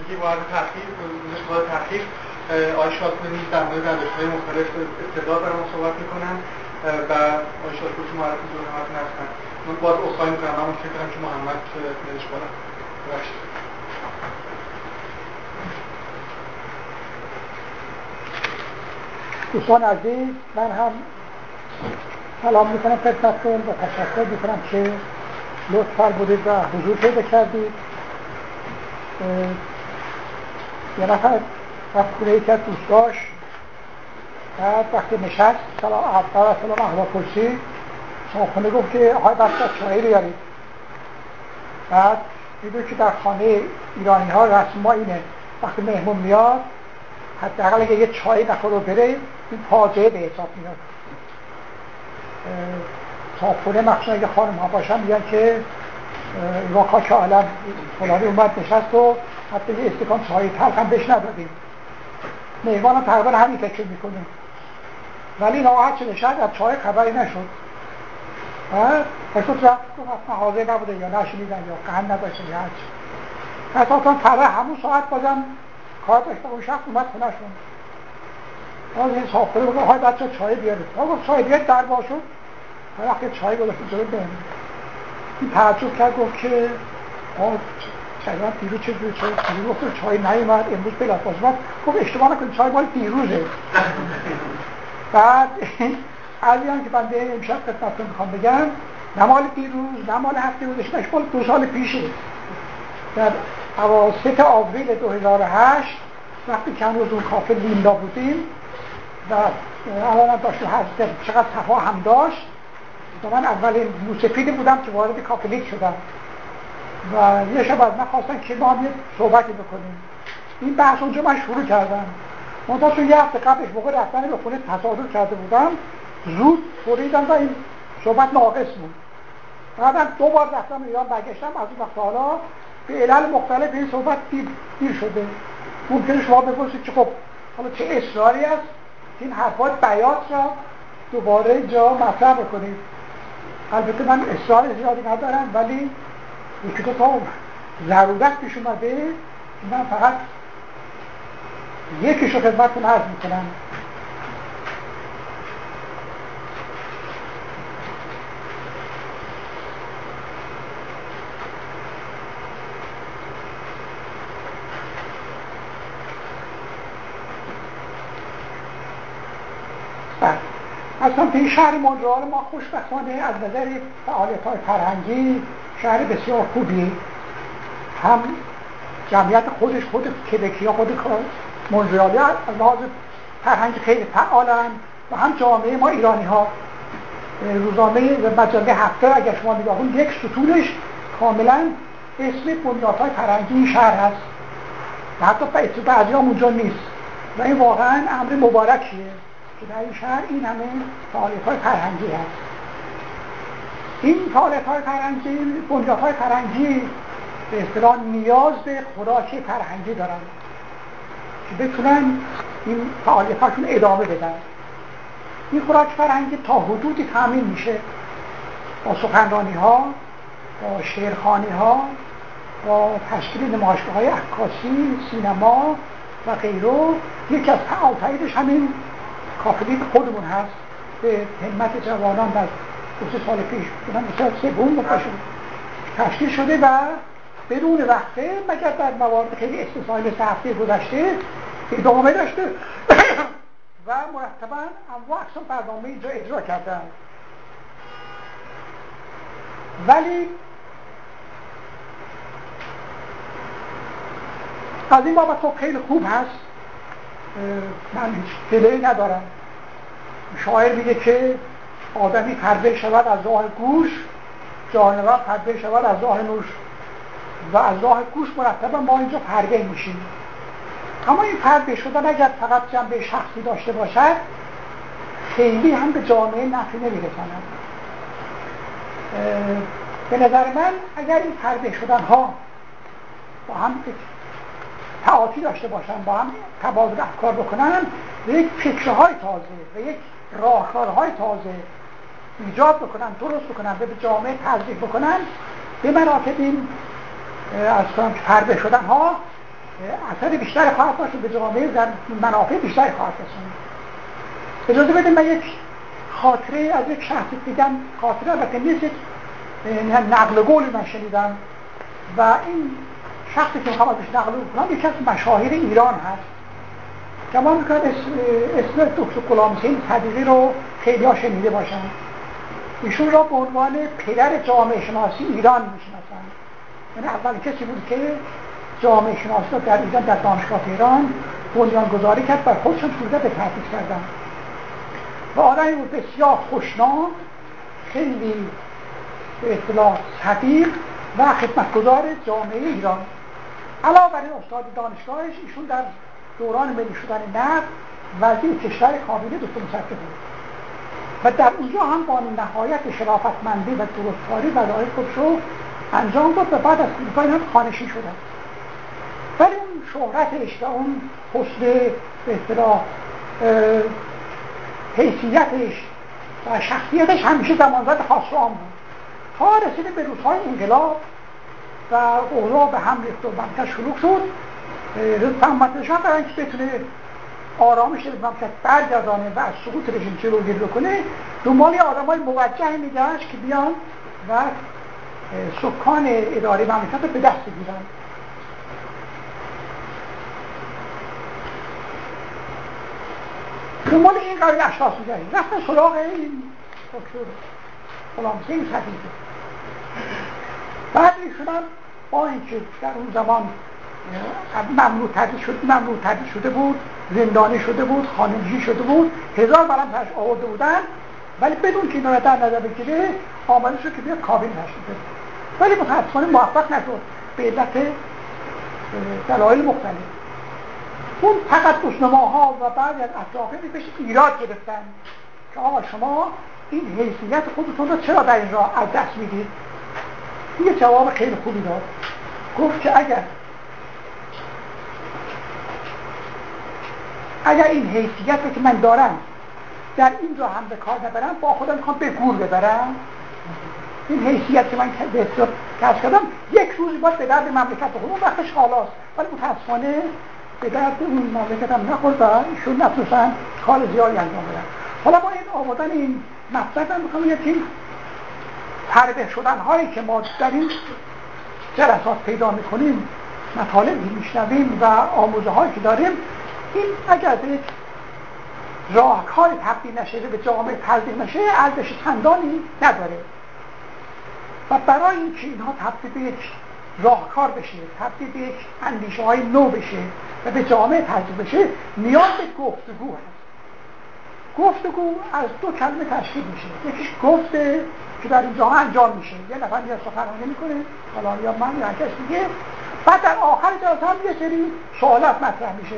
یکی باید تحقیق باید تحقیق آقای شادمانی در مورد روش‌های مختلف ابتدا برای ما صحبت میکنن و آقای شادپور که معرفی جمعیت هستن. من باز اصلاحی میکنم، من فکر کنم که محمد نرش بالا ببخشید. دوستان عزیز، من هم سلام میکنم خدمتتون و تشکر میکنم که لطف فرمودید و حضور پیدا کردید. یه نفر رفت خونه یکی از دوستاش، بعد وقتی نشست سلام احوال پرسید، صاحبخونه گفت که آقای بسته چایی بیارید. بعد میدونی که در خانه ایرانی ها رسم ما اینه وقتی مهمون میاد حداقل اگه یه چایی نخوره و بره این فاجعه به حساب میاد. صاحبخونه مخصوصا اگه خانم ها باشن میگن که ایوا خاک عالم فلانی اومد نشست و حتی یه استکان چای تلخ هم بهش ندادیم. مهمان هم تقریبا همین فکر میکنه، ولی ناراحت شده شاید از چای خبری نشد. رفت گفت حاضر نبوده یا نشنیدن یا قهن نداشتن یا هرچی. اصلا فردا همون ساعت بازم کار داشته اون شخص اومد خونه‌شون. باز این صاحبخونه بگه های بچه چای بیارید. ما گفت چای بیارید در باشون. وقتی چای گذاشت جلوی بهم این تعجب کرد، گفت که شاید دیروز چه دیروز گفت چای نیومد امروز بلافاصله اومد. گفت اشتباه نکنید چای مال دیروزه. بعد عزیزان که بنده امشب خدمتتون میخوام بگم نه مال دیروز نه مال هفته گذشته، مال 2 سال پیشه. در اواسط آوریل 2008 وقتی که هنوز اون کافه لیندا بودیم و الان داشتیم چقدر صفا هم داشت و من اولین موسفید بودم که وارد کافه لینک شدم و یه شب از من خواستن که ما هم یه صحبتی بکنیم. این بحث اونجا من شروع کردم. منتها چون یه هفته قبلش موقع رفتن به خونه تصادف کرده بودم زود بریدم و این صحبت ناقص بود. بعدم 2 بار رفتم ایران برگشتم از اون وقت حالا به علل مختلف این صحبت دیر شده. ممکنه شما بپرسید که خب حالا چه اصراری است این حرفات بیات را دوباره جا مطرح بکنید. البته من اصرار زیادی ندارم، ولی یکی دو تا ضرورت پیش اومده که من فقط یکیشو خدمتتون عرض میکنم. اصلا این شهر مونترال ما خوشبختانه از نظر فعالیت‌های فرهنگی شهر بسیار خوبی، هم جمعیت خودش خود کبکی‌ها خود مونترالی از لحاظ فرهنگی خیلی فعالن و هم جامعه ما ایرانی‌ها. روزنامه و مجله هفته اگر شما نگاه کنید یک ستونش کاملا اسم بنیادهای فرهنگی این شهر هست و حتی بعضی‌ها اونجا نیست و این واقعا امر مبارکیه که در این شهر این همه فعالیت‌های فرهنگی هست. این فعالیت‌های فرهنگی، بنیادهای فرهنگی به اصطلاح نیاز به خوراک فرهنگی دارن که بتونن این فعالیت‌هاشون ادامه بدن. این خوراک فرهنگی تا حدودی تامین میشه با سخنرانی‌ها، با شعرخوانی‌ها، با تشکیل نمایشگاه‌های عکاسی، سینما و غیره. یکی از فعال‌ترینش همین کافه خودمون هست به همت جوانان در 2 سال پیش بودن 2 سال تشکیل شده و بدون وقفه مگر در موارد خیلی استثنایی مثل هفته گذشته ادامه داشته و مرتبا انواع اقسام برنامه اینجا اجرا کردن. ولی از این بابت خب خیلی خوب هست، من هیچ دلیلی ندارم. شاعر میگه که آدمی پرده شود از راه گوش، جانور پرده شود از راه نوش و از راه گوش مرتبا ما اینجا پرده میشیم. اما این پرده شدن اگر فقط جنبه شخصی داشته باشد خیلی هم به جامعه نفعی نمیرساند. به نظر من اگر این پرده شدن ها با هم تعاطی داشته باشن، با هم تبادل افکار بکنن و یک فکرهای تازه و یک راهکارهای تازه ایجاد بکنن، درست بکنن، به جامعه تزریق بکنن، به مراتب این از کنم که پرده شدن ها اثر بیشتری خواهد داشت و به جامعه منافع بیشتری خواهد رسوند. اجازه بدید من یک خاطره از یک شخص دیدم، خاطره البته نیست، یک نقل قولی من شنیدم و این شخصی که میخوام ازش نقل کنم یکی از مشاهیر ایران هست. گمان میکنم اسم دکتر غلامحسین صدیقی رو خیلی ها شنیده باشن. ایشون را به عنوان پدر جامعه شناسی ایران میشناسن. یعنی اول کسی بود که جامعه شناسی رو در ایران در دانشگاه تهران بنیانگذاری کرد و خودشون صورت به تحقیق کردن و آدمی بود بسیار خوشنام، خیلی به اصطلاح صدیق و خدمتگزار جامعه ایران. علاوه بر این استاد دانشگاهش ایشون در دوران ملی شدن نفت وزیر کشور کابینه دکتر مصدق بود و در اونجا هم با نهایت شرافتمندی و درستکاری وظایف خودش رو انجام داد و بعد از کودتای هم خانشین شدن. ولی اون شهرتش و اون حسن به اصطلاح حیثیتش و شخصیتش همیشه زمانزد خاص و عام بود تا رسیده به روزهای انقلاب و اوضاع به هم ریخت و مملکت شلوغ شد. مملکت برای اینکه بتونه آرامش مملکت برگردانه و از سقوط رژیم جلوگیری بکنه دنبال آدمای موجه میگشت که بیان و سکان اداره مملکت رو به دست بگیرن. دنبال این قبیل اشخاص میگشت. رفتن سراغ این دکتر غلامحسین صدیقی. بعد ایشون با اینکه در اون زمان ممنوع تردید شده بود، زندانی شده بود، خانمجی شده بود، 1000 برم سرش آورده بودن، ولی بدون که اینا رو در نظر بگیره آمده شد که بیاد کابینه تشکیل بده. ولی متاسفانه موفق نشد به علت دلایل مختلف. اون فقط روزنامه‌ها و بعضی از اطرافیان بهش ایراد گرفتن که آقا شما این حیثیت خودتون رو چرا در این راه از دست میدید؟ یه جواب خیلی خوبی داد. گفت که اگر این حیثیت که من دارم در این راه هم به کار نبرم با خودم میخوام به گور ببرم. این حیثیت که من کسب کردم یک روزی باید به درد مملکت بخورم، اون وقتش حالاست، ولی متاسفانه به درد اون مملکت هم نخورد و ایشون نتونستن کار زیادی انجام بدن. حالا با این آوردن این مطلب من میخوام یه تیم فربه شدن هایی که ما در این جلسات پیدا میکنیم، مطالبی میشنویم و آموزه هایی که داریم، این اگر به یک راهکار تبدیل نشه به جامعه تبدیل نشه ارزش چندانی نداره و برای اینکه اینها تبدیل به یک راهکار بشه، تبدیل به یک اندیشه های نو بشه و به جامعه تبدیل بشه نیاز به گفتگو هست. گفتگو از دو کلمه تشکیل میشه. یکیش گفته که در این جامعه انجام میشه، یه نفر میاد سخنرانی میکنه، حالا یا من یا کس دیگه، بعد در آخر جلسه هم یه سری سوالات مطرح میشه.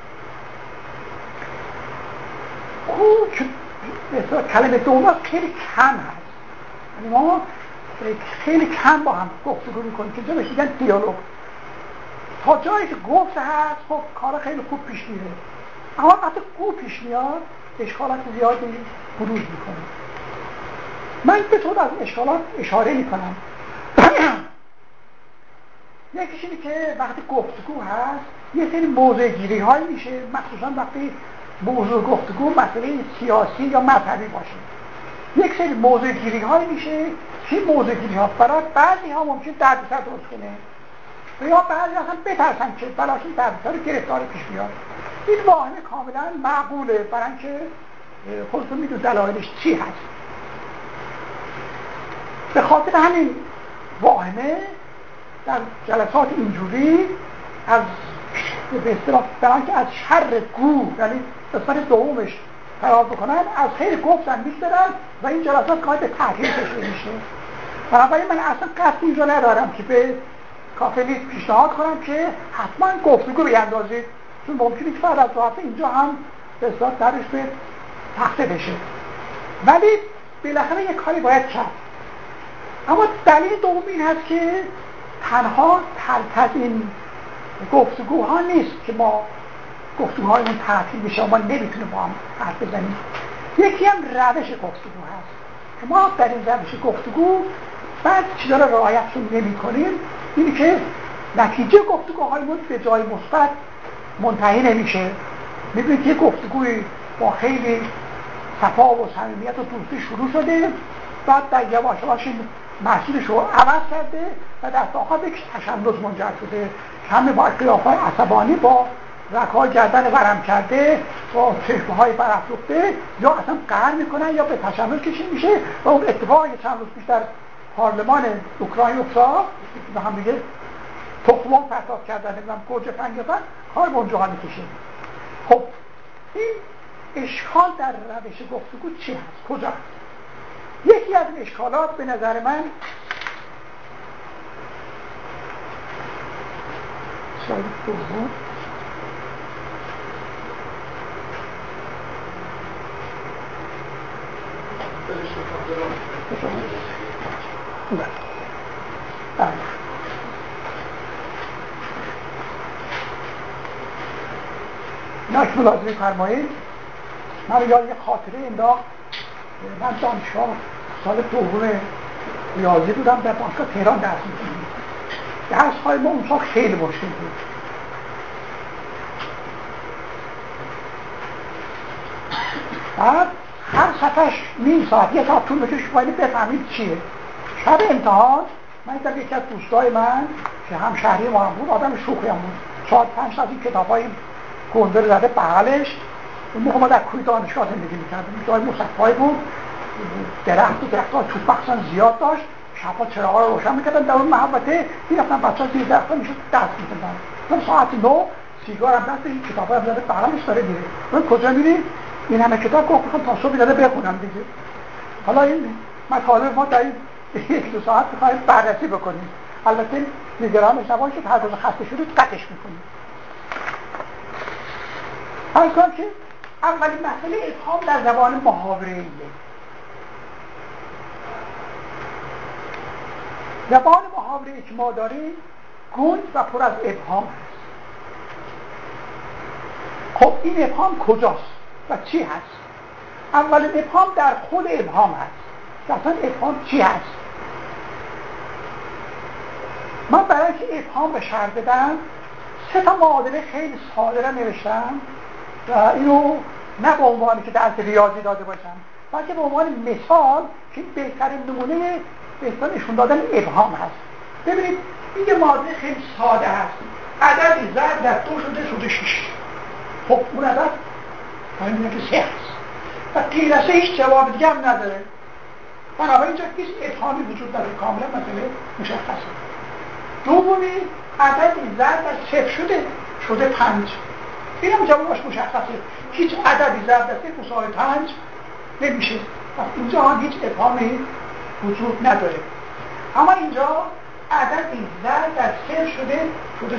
کلمه دوم خیلی کم هست، یعنی ما خیلی کم با هم گفتگو میکنیم که جا بهش میگن دیالوگ. تا جایی که گفت هست خب کار خیلی خوب پیش میره، اما وقتی خوب پیش میاد اشکالات زیادی بروز میکنه. من به طور از اشکالات اشاره میکنم. یکیش اینه که وقتی گفتگو هست یه سری موضوع گیری هایی میشه، مخصوصا وقتی موضوع گفتگو مسئله سیاسی یا مذهبی باشه. یک سری موضوع گیری هایی میشه که موضوع گیری ها برای بعضی ها ممکن دردسر درست کنه و یا بعضی اصلا بترسن که براشون دردسر گرفتار پیش بیاد. این واهمه کاملا معقوله برای اینکه خودتون میدون دلایلش چی هست. به خاطر همین واهمه در جلسات اینجوری از به اصطلاح برای اینکه از شر گو، یعنی قسمت دومش فرار بکنن، از خیر گفتن میگذرن و این جلسات گاهی به تغییر کشیده میشه. بنابراین من اصلا قصد اینجا ندارم که به کافلیت پیشنهاد کنم که حتما گفتگو بیندازید، چون ممکنه که بعد از 2 هفته اینجا هم به اصطلاح درش به تخته بشه، ولی بالاخره یک کاری باید کرد. اما دلیل دوم این هست که تنها ترک از این گفتگوها نیست که ما گفتگوهایمون تعطیل میشه و ما نمیتونیم با هم حرف بزنیم. یکی هم روش گفتگو هست که ما در این روش گفتگو بعد چیزا رو رعایتشون نمی کنیم. اینی که نتیجه گفتگوهایمون به جای مثبت منتهی نمیشه. میبینید یه گفتگوی با خیلی صفا و صمیمیت و دوستی شروع شده، بعد در یواش یواش مسیرش رو عوض کرده و در آخر به یک تشنج منجر شده. همه با قیافه‌های عصبانی، با رگ‌های گردن ورم کرده، با چشمه‌های برافروخته یا اصلا قهر میکنن یا به تشنج کشیده میشه و اون اتفاقی که چند روز پیش در پارلمان اوکراین افتاد و هم دیگه تخم‌مرغ پرتاب کردن، نمیدونم گوجه فنگ کردن، کار به اونجا میکشه. خب این اشکال در روش گفتگو چی هست؟ کجا هست؟ یکی از اشکالات به نظر من ساید دوم اینا که ملاحظه فرمایید، من یاد یه خاطره انداخت. من دانشگاه سال دوم ریاضی بودم، در دانشگاه تهران درس می‌خوندم. درس‌های ما اون سال خیلی مشکل بود. بعد هر صفحش نیم ساعت یه ساعت طول می‌کشه باید بفهمید چیه. شب امتحان من دیدم یکی از دوستای من که همشهری ما هم بود، آدم شوخی هم بود، 4-5 تا از این کتاب‌های گنده رو زده بغلش. اون موقع ما در کوی دانشگاه زندگی می‌کردیم، جای مصفایی بود، درخت‌ها چوب بخشن زیاد داشت، شب‌ها چراغ‌ها رو روشن می‌کردن در اون محوطه می‌رفتن بچه‌ها زیر درخت‌ها میشد دست می‌زدن. تا ساعت 9 سیگار هم دست، این کتاب‌ها هم زده بغلش داره میره. من کجا میری؟ این همه کتاب گفت می‌خوام تا صبح زده بخونم دیگه. حالا این مطالب ما در این 1-2 ساعت می‌خوایم بررسی بکنیم. البته نگرانش نباشید، هر روز خسته شدید قطعش می‌کنیم. هر کار که اولین مسئله ابهام در زبان محاوره‌ایه. زبان محاوره‌ای که ما داریم گنگ و پر از ابهام هست. خب این ابهام کجاست و چی هست؟ اولین ابهام در خود ابهام هست. اصلا ابهام چی هست؟ من برای اینکه ابهام به شرح بدم 3 تا معادله خیلی ساده را نوشتم و اینو نه به عنوانی که درس ریاضی داده باشم، بلکه به عنوان مثال که بهترین نمونه بهتر نشون دادن ابهام هست. ببینید این یه معادله خیلی ساده هست. عددی ضرب در 2 شده 6. خب اون عدد همین که 3 هست و غیر از هیچ جواب دیگه هم نداره. بنابراین اینجا هیچ ابهامی وجود نداره، کاملا مسئله مشخصه. دومی عددی ضرب در 0 شده 5. این هم جوابش مشخصه. هیچ عددی ضرب در 0 مساوی 5 نمیشه. اینجا هم هیچ ابهامی وجود نداره. اما اینجا عددی ضرب در 0 شده 0.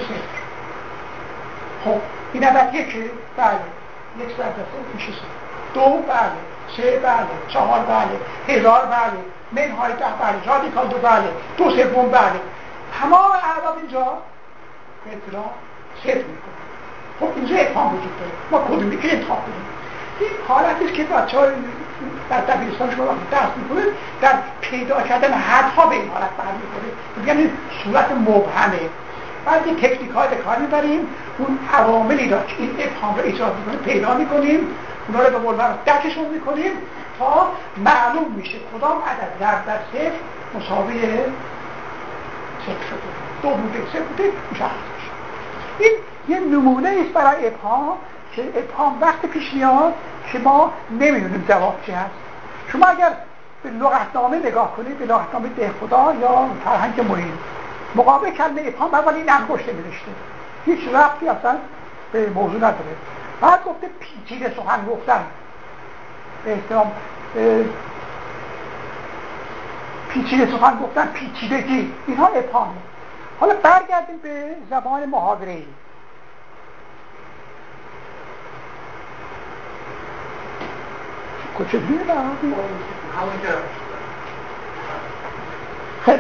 خب این عدد 1 بله، 1 ضرب در 0 میشه 3. 2 بله، 3 بله، 4 بله، 1000 بله، منهای 10 بله، رادیکال 2 بله، 2/3 بله. تمام اعداد اینجا به اطلاع 0 میکنه. خب اینجا ابهام وجود داره. ما کدومی که انتخاب کنیم. این حالتیست که بچه‌ها در دبیرستان شما وقتی درس میکنه در پیدا کردن حدها به این حالت برمیخوره. یعنی صورت مبهمه. بعد این تکنیک‌های به کار میبریم، اون عواملی را که این ابهام رو ایجاد میکنه پیدا میکنیم، اونا رو به قول دکشون میکنیم تا معلوم میشه کدام عدد ضرب در 0 مساوی 0 شده. 2 بوده 3 بوده مشخص میشه. این یه نمونه است برای ابهام که ابهام وقت پیش میاد که ما نمیدونیم جواب چی هست. شما اگر به لغتنامه نگاه کنید، به لغتنامه دهخدا یا فرهنگ معین، مقابل کلمه ابهام اول این انگشت نوشته، هیچ ربطی اصلا به موضوع نداره. بعد گفته پیچیده سخن گفتن، به احترام پیچیده سخن گفتن، پیچیدگی، اینها ابهامه. حالا برگردیم به زبان محاوره‌ای. کچه بیرم همون که خیلی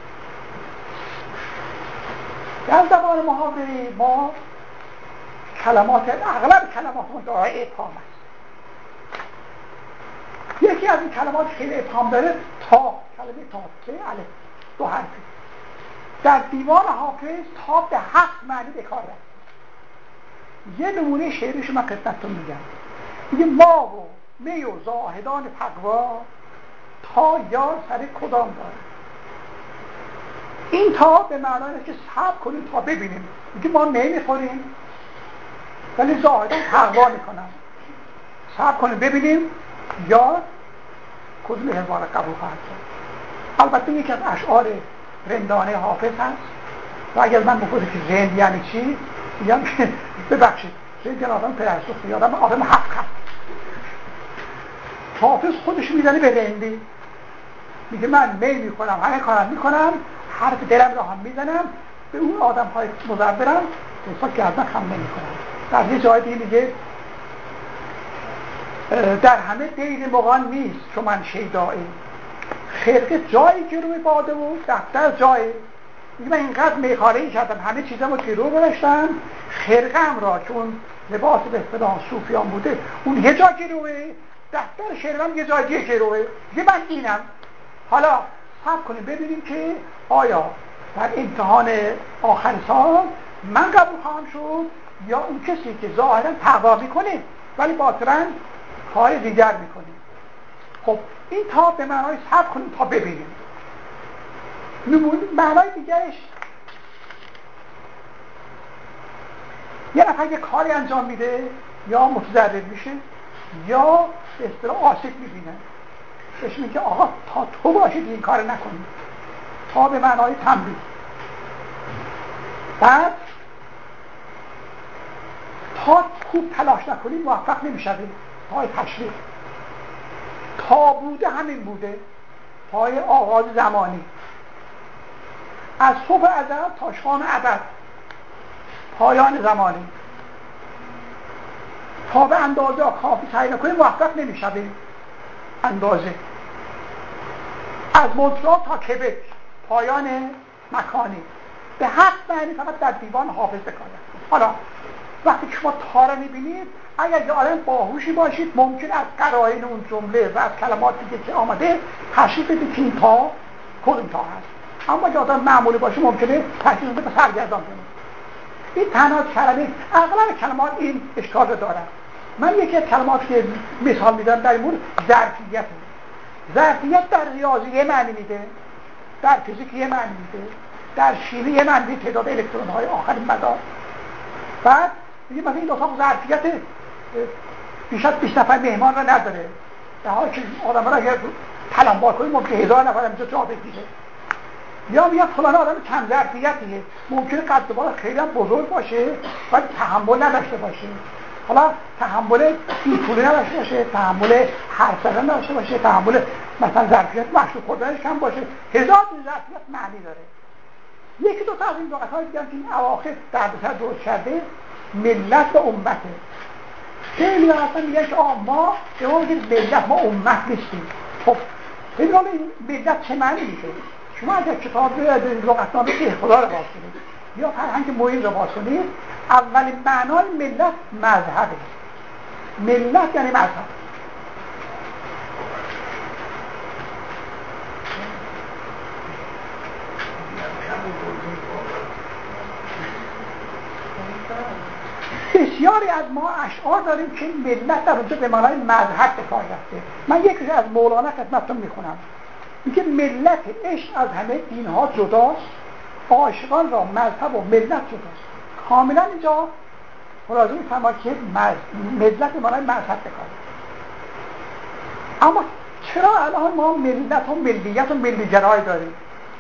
در زبان محاوره‌ای ما کلمات، اغلب کلمات ما دارای ابهام است. یکی از این کلمات خیلی ابهام داره تا، کلمه تا، الف 2 حرفی. در دیوان حافظ تا به 7 معنی به کار رفت. یه نمونه شعرش من خدمتتون میگم. میگه ما و می و زاهدان تقوا تا یار سر کدام داره. این تا به معنای که صبر کنیم تا ببینیم. میگه ما نمیخوریم ولی زاهدان تقوا میکنن، صبر کنیم ببینیم یا کدوم احوال قبول خواهد شد. البته یکی از اشعار رندانه حافظ هست و اگر من بگوید که رند یعنی چی میگم ببخشید رند یعنی آدم پرستوخته، آدم حق هست. حافظ خودش میزنه به رندی، میگه من می میکنم، همه کارم میکنم، حرف دلم را هم میزنم، به اون آدم های مزربرم حساب گردن خم نمیکنم. در یه جای دیگه میگه در همه دیر مغان نیست چون من شیدایی، خرقه جایی که روی باده و دفتر جایی. میگه من اینقدر میخارهی کردم، همه چیزمو گرو برشتم، خرقه هم را چون لباس به اصطلاح صوفیان بوده اون یه جا گروه، دفتر شعرم یه جای دیگه گروه. میگه من اینم. حالا صبر کنیم ببینیم که آیا در امتحان آخر سال من قبول خواهم شد یا اون کسی که ظاهرا تقوا میکنه ولی باطنا کار دیگر میکنه. خب این تا به معنای صبر کنیم تا ببینیم. معنای دیگرش یه نفر یه کاری انجام میده یا متضرر میشه یا به اصطلاح آسیب میبینه، بهش میگه آقا تا تو باشید این کار نکنید، تا به معنای تنبیه. بعد تا خوب تلاش نکنید موفق نمیشوید، پای تشویق. تا بوده همین بوده، پای آغاز زمانی، از صبح ازل تا شام ابد پایان زمانی. تا به اندازه کافی سعی نکنید موفق نمیشوید، اندازه. از مونترال تا کبک پایان مکانی. به 7 معنی فقط در دیوان حافظ بکنید. حالا وقتی که شما تا رو میبینید اگر یه آدم باهوشی باشید ممکن از قرائن اون جمله و از کلماتی که آمده تشریح بدید که این تا کدوم تا هست. اما اگه آدم معمولی باشه ممکنه تشریح بده به سرگردان کنه. این تنها کلمه، اغلب کلمات این اشکال رو دارن. من یکی از کلمات که مثال میدم در این مورد ظرفیت. ظرفیت در ریاضی یه معنی میده، در فیزیک یه معنی میده، در شیمی یه معنی تعداد الکترون های آخرین مدار. بعد میگه مثلا این اتاق ظرفیت بیش از 20 نفر مهمان را نداره، در حالی که آدم را اگر تلمبار کنید ممکنه 1000 نفر اینجا جا بگیره. یا میگه فلان آدم کم ظرفیتیه، ممکنه قد بالا خیلی هم بزرگ باشه ولی تحمل نداشته باشه. حالا تحمل بی‌پولی نداشته باشه، تحمل حرف زدن نداشته باشه، تحمل مثلا ظرفیت مشروب خوردنش کم باشه. 1000 ظرفیت معنی داره. یکی دو تا از این لغت‌های دیگه که این اواخر دردسر درست کرده، ملت و امته. خیلی اصلا میگن که ما به ما میگه ملت، ما امت نیستیم. خب این ملت چه معنی میشه؟ شما اگر کتاب لغتنامه خدا رو باز کنید یا فرهنگ محیط رو باز کنید، اولین معنای ملت مذهبه. ملت یعنی مذهب. بسیاری از ما اشعار داریم که ملت در اونجا به معنای مذهب به کار رفته. من یکیش از مولانا خدمتتون میخونم. میگه ملت عشق از همه دینها جداست، عاشقان را مذهب و ملت جداست. کاملا اینجا خلاصه میفهمد که ملت به معنای مذهب به کار رفته. اما چرا الان ما ملت و ملیت و ملیگرایی داریم؟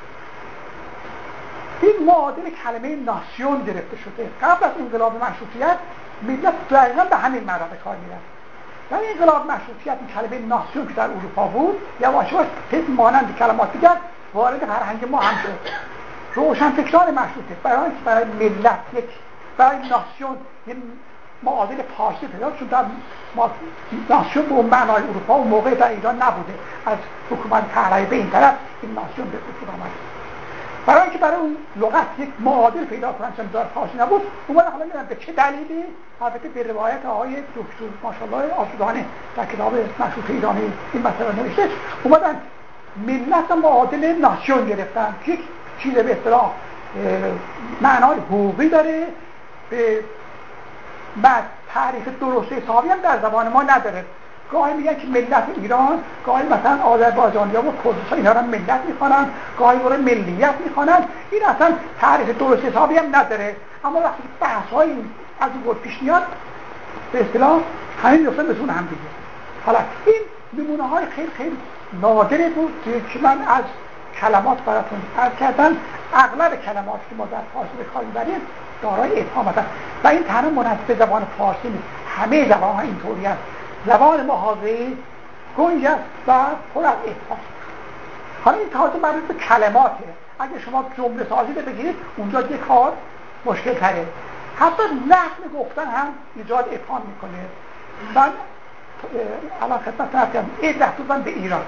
این معادل کلمه ناسیون گرفته شده. قبل از انقلاب مشروطیت ملت دقیقا به همین معنا به کار میرفت. در انقلاب مشروطیت این کلمه ناسیون که در اروپا بود یواش یواش مانند کلمات دیگر وارد فرهنگ ما هم شد. روشنفکران مشروطه برای ملت برای ناسیون یه معادل پارسی پیدا شد. در ناسیون به اون معنای اروپا و موقع در ایران نبوده. از حکومت پهلوی به این طرف این ناسیون به وجود آمد. برای اینکه برای اون لغت یک معادل پیدا کنن چون دار پارسی نبود، اومدن حالا میگن به چه دلیلی، البته به روایت آقای دکتر ماشاءالله آسودانه در کتاب مشروط ایرانی این مسئله نوشته، اومدن ملت معادل ناسیون گرفتن، یک چیز به اصطلاح معنای حقوقی داره، به تعریف درست حسابی هم در زبان ما نداره. گاهی میگن که ملت ایران، گاهی مثلا آذربایجانی‌ها و کردستان اینا رو ملت میخوانن، گاهی رو ملیت میخوانن. این اصلا تعریف درست حسابی هم نداره. اما وقتی بحث‌های از این بود پیش میاد، به اصطلاح همین میفتن بتون هم دیگه. حالا این نمونه‌های خیلی خیلی نادری بود که من از کلمات براتون عرض کردم. اغلب کلمات که ما در فارسی به کار می‌بریم دارای ابهام هستند و این تنها منحصر به زبان فارسی نیست، همه زبان‌ها اینطوری هست. زبان محاوره‌ای گنج است و پر از ابهام. حالا این تازه مربوط به کلماته. اگه شما جمله سازی رو بگیرید اونجا دیگه کار مشکل تره. حتی لحن گفتن هم ایجاد ابهام میکنه. من الان خدمتتون عرض کردم عید رفته بودم به ایران،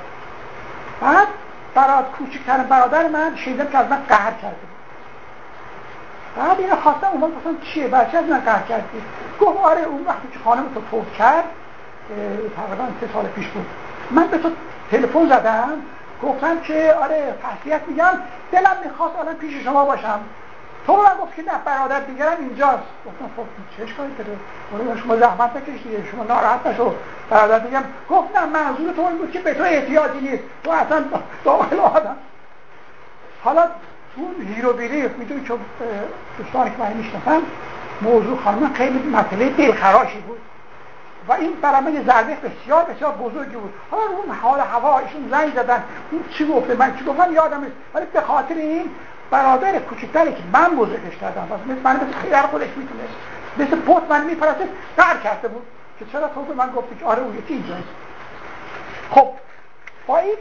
بعد کوچکترین برادر من شنیدم که از من قهر کرده بود. بعد اینو خواستم اون وقت گفتم چیه؟ برچه از من قهر کردی؟ گفت آره اون وقتی که خانم تو فوت کرد تقریبا 3 سال پیش بود، من به تو تلفن زدم گفتم که آره تسلیت میگم، دلم میخواست الان پیش شما باشم. تو من گفت که نه برادر دیگرم اینجاست. گفتم خب چه اشکالی داره؟ شما زحمت نکشید، شما ناراحت نشو، برادر دیگرم. گفت نه منظور تو این بود که به تو احتیاجی نیست، تو اصلا داخل آدم. حالا اون هیرو بیری میدونی که دوستانی که من میشناسم موضوع خانم خیلی مسئله دلخراشی بود و این برای من یه ضربه بسیار بسیار بزرگی بود. حالا اون حال هوا ایشون زنگ زدن اون چی گفته من چی گفتم یادم نیست، ولی به خاطر این برادر کوچکتری که من بزرگش کردم من مثل خیلی خودش میتونه مثل پوت من میپرسه قهر کرده بود که چرا تو به من گفتی که آره اون یکی اینجاست. خب با این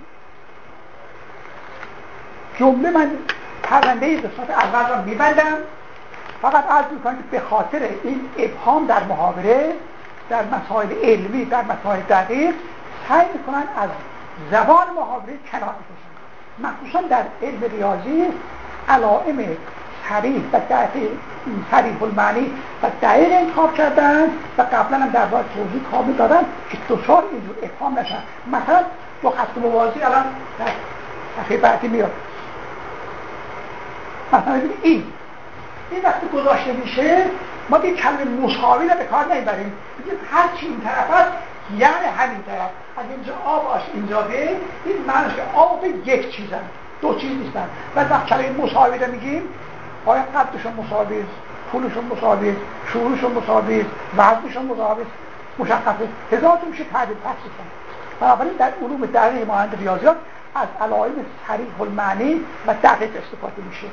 جمله من پرونده قسمت اول را میبندم. فقط عرض میکنم که به خاطر این ابهام در محاوره، در مسائل علمی، در مسائل دقیق سعی میکنن از زبان محاوره کنار بکشن. مخصوصا در علم ریاضی علائم صریح و دقیق، صریح المعنی و دقیق انتخاب کردن و قبلا هم در باید توضیح کامل دادن که دچار اینجور ابهام نشن. مثلا دو خط موازی الان در صفحه بعدی میاد. مثلا ببینید این وقتی گذاشته میشه ما دیگه کلمه مساوی رو به کار نمیبریم، میگیم هر چی این طرف هست یعنی همین طرف. اگه اینجا آ باشه اینجا به، این معنیش که آ به یک چیزن، دو چیز نیستن. و وقتی کلمه مساوی رو میگیم آیا قدشون مساوی است، طولشون مساوی است، شورشون مساوی است، وزنشون مساوی است، مشخصه. هزار تا میشه تعبیر تفصیل کنیم. بنابراین در علوم دقیق مانند ریاضیات از علائم صریح المعنی و دقیق استفاده میشه.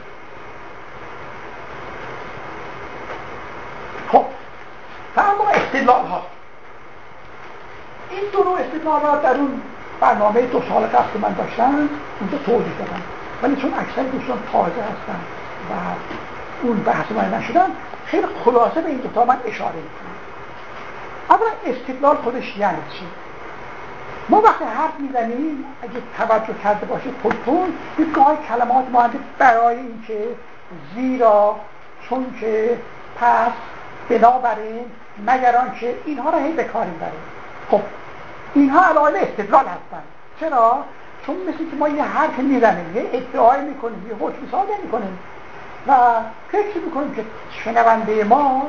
خب اما استدلال ها، این دو نوع استدلال ها در اون برنامه 2 سال قبل که من داشتم اونجا توضیح دادم، ولی چون اکثر دوستان تازه هستن و اون بحث من نشدن خیلی خلاصه به این دوتا من اشاره میکنم. اولا استدلال خودش یعنی چی؟ ما وقتی حرف میزنیم اگه توجه کرده باشید خودتون این گاهی کلمات مانند برای این که، زیرا، چون که، پس، بنابراین، مگر آنکه، اینها را هی به کار میبریم. خب اینها علائم استدلال هستند. چرا؟ چون مثل که ما یه حرف میزنیم، یه ادعای میکنیم، یه حکم صادر میکنیم و فکر میکنیم که شنونده ما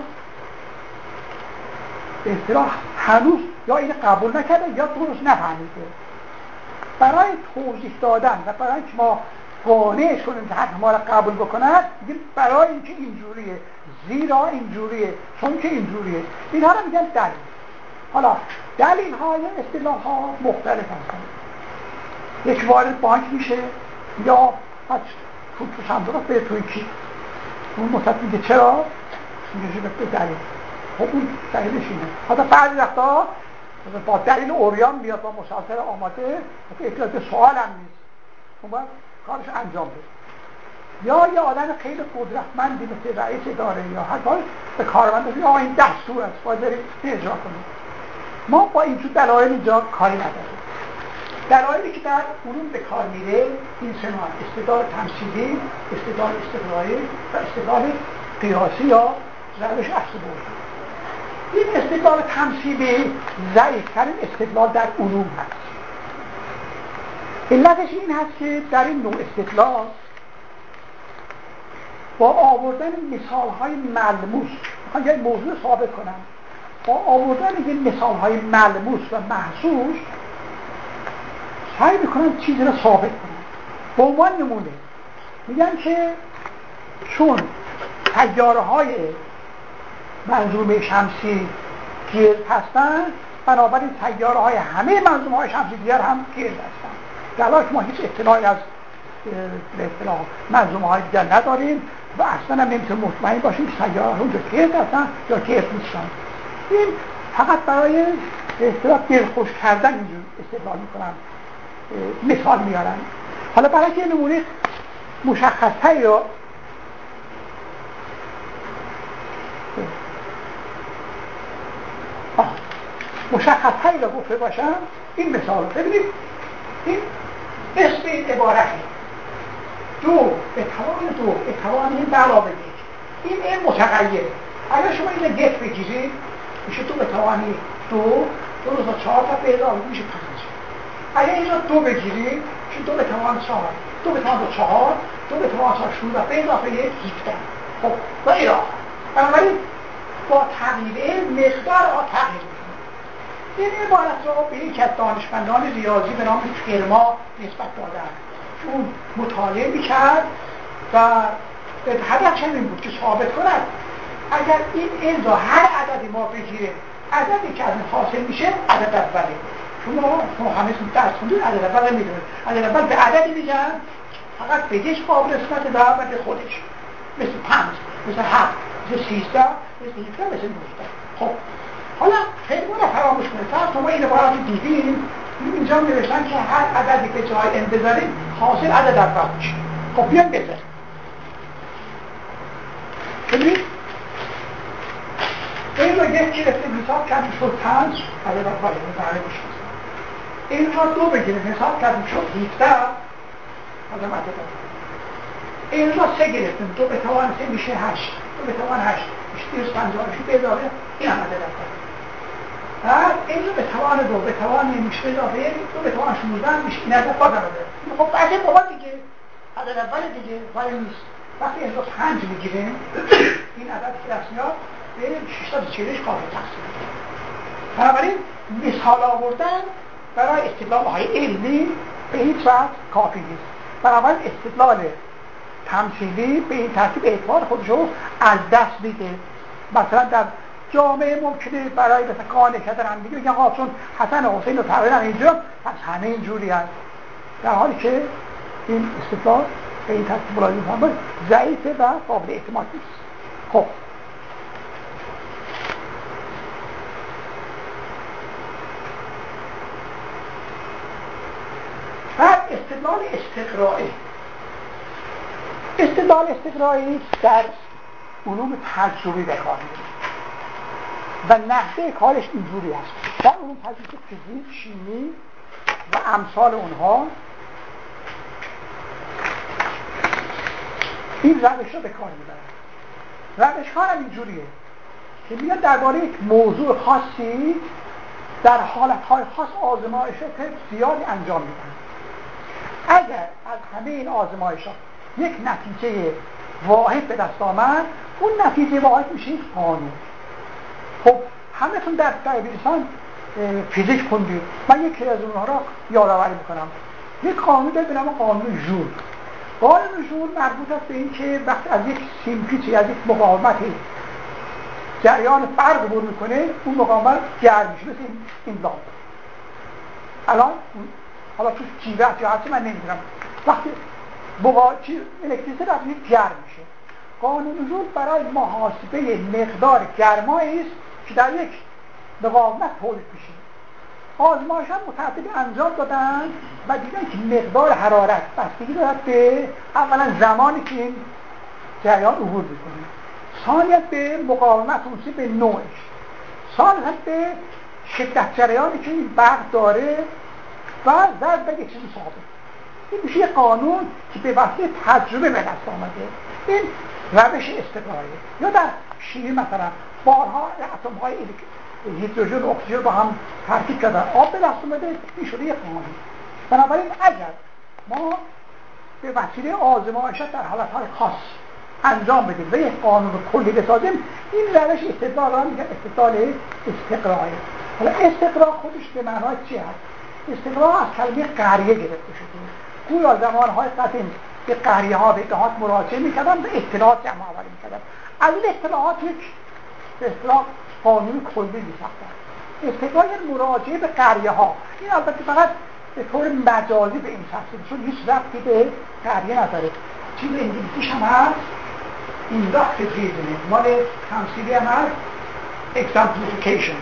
به اصطلاح هنوز یا این قبول نکرده یا درست نفهمیده. برای توضیح دادن و برای اینکه ما قانعش کنیم که حرف ما را قبول بکنند میگیم برای اینکه اینجوریه، زیرا اینجوریه، چون که اینجوریه. اینها رو میگن دلیل. حالا دلیل ها یا اصطلاح ها مختلف هستند. یک وارد بانک میشه یا تو صندوق به توی کی اون مصدق میگه چرا؟ میگه به دلیل. خب اون دلیلش اینه. حتی بعضی وقتا با دلیل اوریان میاد با مسافر آماده که احتیاج به سوال هم نیست، اون باید کارش انجام بده. یا یه آدم خیلی قدرتمندی مثل رئیس اداره یا هر کاری به کارمند میگه آقا این دستور است باید برید اجرا کنید. ما با اینجور دلایل اینجا کاری نداریم. دلایلی که در علوم به کار میره این سه نوع: استدلال تمثیلی، استدلال استقرایی و استدلال قیاسی یا روش اصل بود. این استدلال تمثیلی ضعیف‌ترین استدلال در علوم هست. علتش این هست که در این نوع استدلال با آوردن مثالهای ملموس، میخوام یک موضوع ثابت کنم، با آوردن یه مثالهای ملموس و محسوس سعی میکنن چیزی رو ثابت کنن. به عنوان نمونه میگن که چون سیاره‌های منظومه شمسی گرد هستن، بنابراین سیاره‌های همه منظومه‌های شمسی دیگر هم گرد هستن، در حالی که ما هیچ اطلاعی از به اصطلاح منظومه‌های دیگر نداریم و اصلا هم نمیتونیم مطمئن باشیم که سیاره‌ها اونجا گرد هستن یا گرد نیستن. این فقط برای به اصطلاح دلخوش کردن اینجور استدلال میکنن، مثال میارن. حالا برای که نمونه مشخص‌تری رو گفته باشم، این مثال ببینید. این اسم این عبارته دو به توان این علاوه یک. این متغیره. اگر شما این یک بگیرید میشه 2 به توان 2 رو تا 4 تا به اضافه میشه 5. اگر اینجا 2 بگیرید میشه 2 به توان 4 2 به توان 4 2 به توان 4 16 به اضافه 1 17. خب و ایرا بنابراین با تغییر مقدار تغییر میکنه. این عبارت را به یک از دانشمندان ریاضی به نام فرما نسبت دادن. اون مطالعه میکرد و هدفش این بود که ثابت کند اگر این را هر عددی ما بگیریم، عددی که از این حاصل میشه عدد اوله. شما همه درس خوندید عدد اول میدونید. عدد اول به عددی میگن فقط به یک قابل نسبت و به خودش، مثل 5 مثل 7 مثل 13 مثل 17 مثل 19. خب حالا فرما را فراموش کنید. فرض ما این عبارت دیدیم، اینجا نوشتن که هر عددی که جای ان بذاریم حاصل عدد اول میشه. خب بیان بذاریم. ببینید این را یک گرفتیم حساب کردیم شد 5 عدد اول متعلق میشه. این را 2 بگیریم حساب کردیم شد 17 عدد اول. این را 3 گرفتیم 2 به توان 3 میشه 8 2 به توان 8 میشه 250 میشه به اضافه این هم عدد اول. بعد این رو به توان 2 به توان میشه به اضافه 2 به توان 16 میشه این عدد بازم عدد. خب بعد این بابا دیگه عدد اول دیگه ولی نیست. وقتی این رو 5 میگیریم این عدد که دست میاد به 640 قابل تقسیم. بنابراین مثال آوردن برای استدلال‌های علمی به هیچ وجه کافی نیست. بنابراین استدلال تمثیلی به این ترتیب اعتبار خودش رو از دست میده. مثلا در جامعه ممکنه برای مثلا قانع کردن هم دیگه بگن آقا چون حسن و حسین رو تقریبا اینجا پس همه اینجوری هست، در حالی که این استدلال به این ترتیب ملاحظه می‌کنم ضعیفه و قابل اعتماد نیست. خب بعد استدلال استقرایی در علوم تجربی به کار میره و نحوه کارش اینجوری هست. در علوم تجربی فیزیک، شیمی و امثال اونها این روش رو به کار میبرن. روش ها هم اینجوریه که میان درباره یک موضوع خاصی در حالتهای خاص آزمایشات زیادی انجام میدن. اگر از همه این آزمایشات یک نتیجه واحد به دست آمد، اون نتیجه واحد میشه یک قانون. خب همه‌تون در دبیرستان فیزیک خوندید. من یکی از اونها را یادآوری میکنم. یک قانون داره به نام قانون ژول. قانون ژول مربوط است به این که وقتی از یک سیمپیچی، از یک مقاومتی جریان فرق عبور میکنه، اون مقاومت گرم میشه، مثل این لامپ. الان حالا توش جیوه یا هرچی من نمیدونم، وقتی الکتریسیته در یک گرم میشه. قانون ژول برای محاسبه مقدار گرمایی است که در یک مقاومت تولید میشه. آزمایشات متعددی انجام دادن و دیدن که مقدار حرارت بستگی دارد به اولا زمانی که این جریان عبور میکنه، ثانیاً به مقاومت اون به نوعش، ثالثاً به شدت جریانی که این برق داره و ضرب به یک چیز ثابت. این میشه یک قانون که به واسطه تجربه به دست آمده. این روش استقراییه. یا در شیمی مثلا بارها اتم‌های هیدروژن و اکسیژن با هم ترکیب کردن، آب به دست اومده، این شده یک قانون. بنابراین اگر ما به وسیله آزمایشات در حالتهای خاص انجام بدیم و یک قانون کلی بسازیم، این روش استدلال را میگن استدلال استقرایی. حالا استقرا خودش به معنای چی هست؟ استقرا از کلمه قریه گرفته شده. گویا زمانهای قدیم به قریه ها به اطلاعات مراجعه میکردن و اطلاعات جمع آوری میکردن. از این اطلاعات یک به اصطلاح قانون کلی میساختن. استقرا یعنی مراجعه به قریه ها. این البته فقط به طور مجازی به این تفسیر، چون هیچ ربطی به قریه نداره. چیز انگلیسیش هم هست inductive reasoning، مال تمثیلی هم هست exemplification.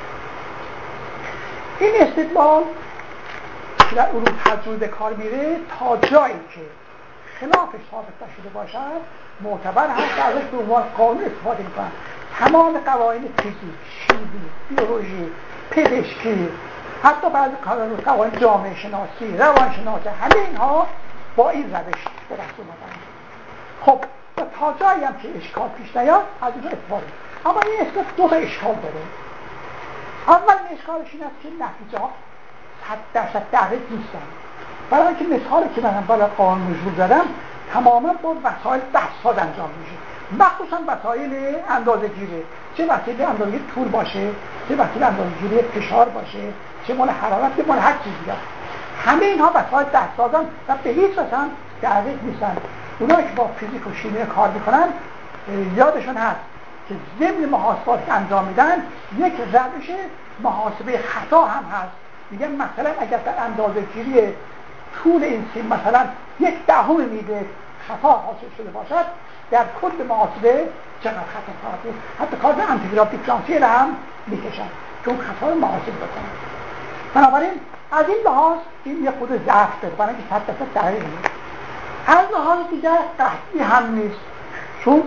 این استدلال که در علوم تجربه کار میره تا جایی که خلافش ثابت نشده باشد معتبر هست و ازش به عنوان قانون استفاده میکنن. تمام قوانین فیزیک، شیمی، بیولوژی، پزشکی، حتی بعضی قوانین جامعه شناسی، روان شناسی، همه اینها با این روش به دست اومدن. خب تا جایی هم که اشکال پیش نیاد از اینجا استفاده. اما این استفاده دو تا اشکال داره. اول اشکالش این است که نتیجه 100% دقیق نیستن. برای اینکه مثالی که من برای قانون نزول زدم تماما با وسایل دستساز انجام میشه، مخصوصا وسایل اندازه‌گیری، چه وسیله اندازه‌گیری طول باشه، چه وسیله اندازه‌گیری فشار باشه، چه مال حرارت، چه مال هر چیزی. همه اینها وسایل دستسازن و به هیچ وجه دقیق نیستن. اونایی که با فیزیک و شیمی کار میکنن یادشون هست که ضمن محاسبات که انجام میدن یک روش محاسبه خطا هم هست. میگن مثلا اگر در اندازه‌گیری طول این سیم مثلا 1/10 میده خطا حاصل شده باشد، در کل محاسبه چقدر خطا خواهد بود. حتی کار انتگرال دیفرانسیل هم میکشن چون خطا رو محاسبه بکنن. بنابراین از این لحاظ این یک خود ضعف داره، برای اینکه 100% دقیق نیست. از لحاظ دیگر قطعی هم نیست، چون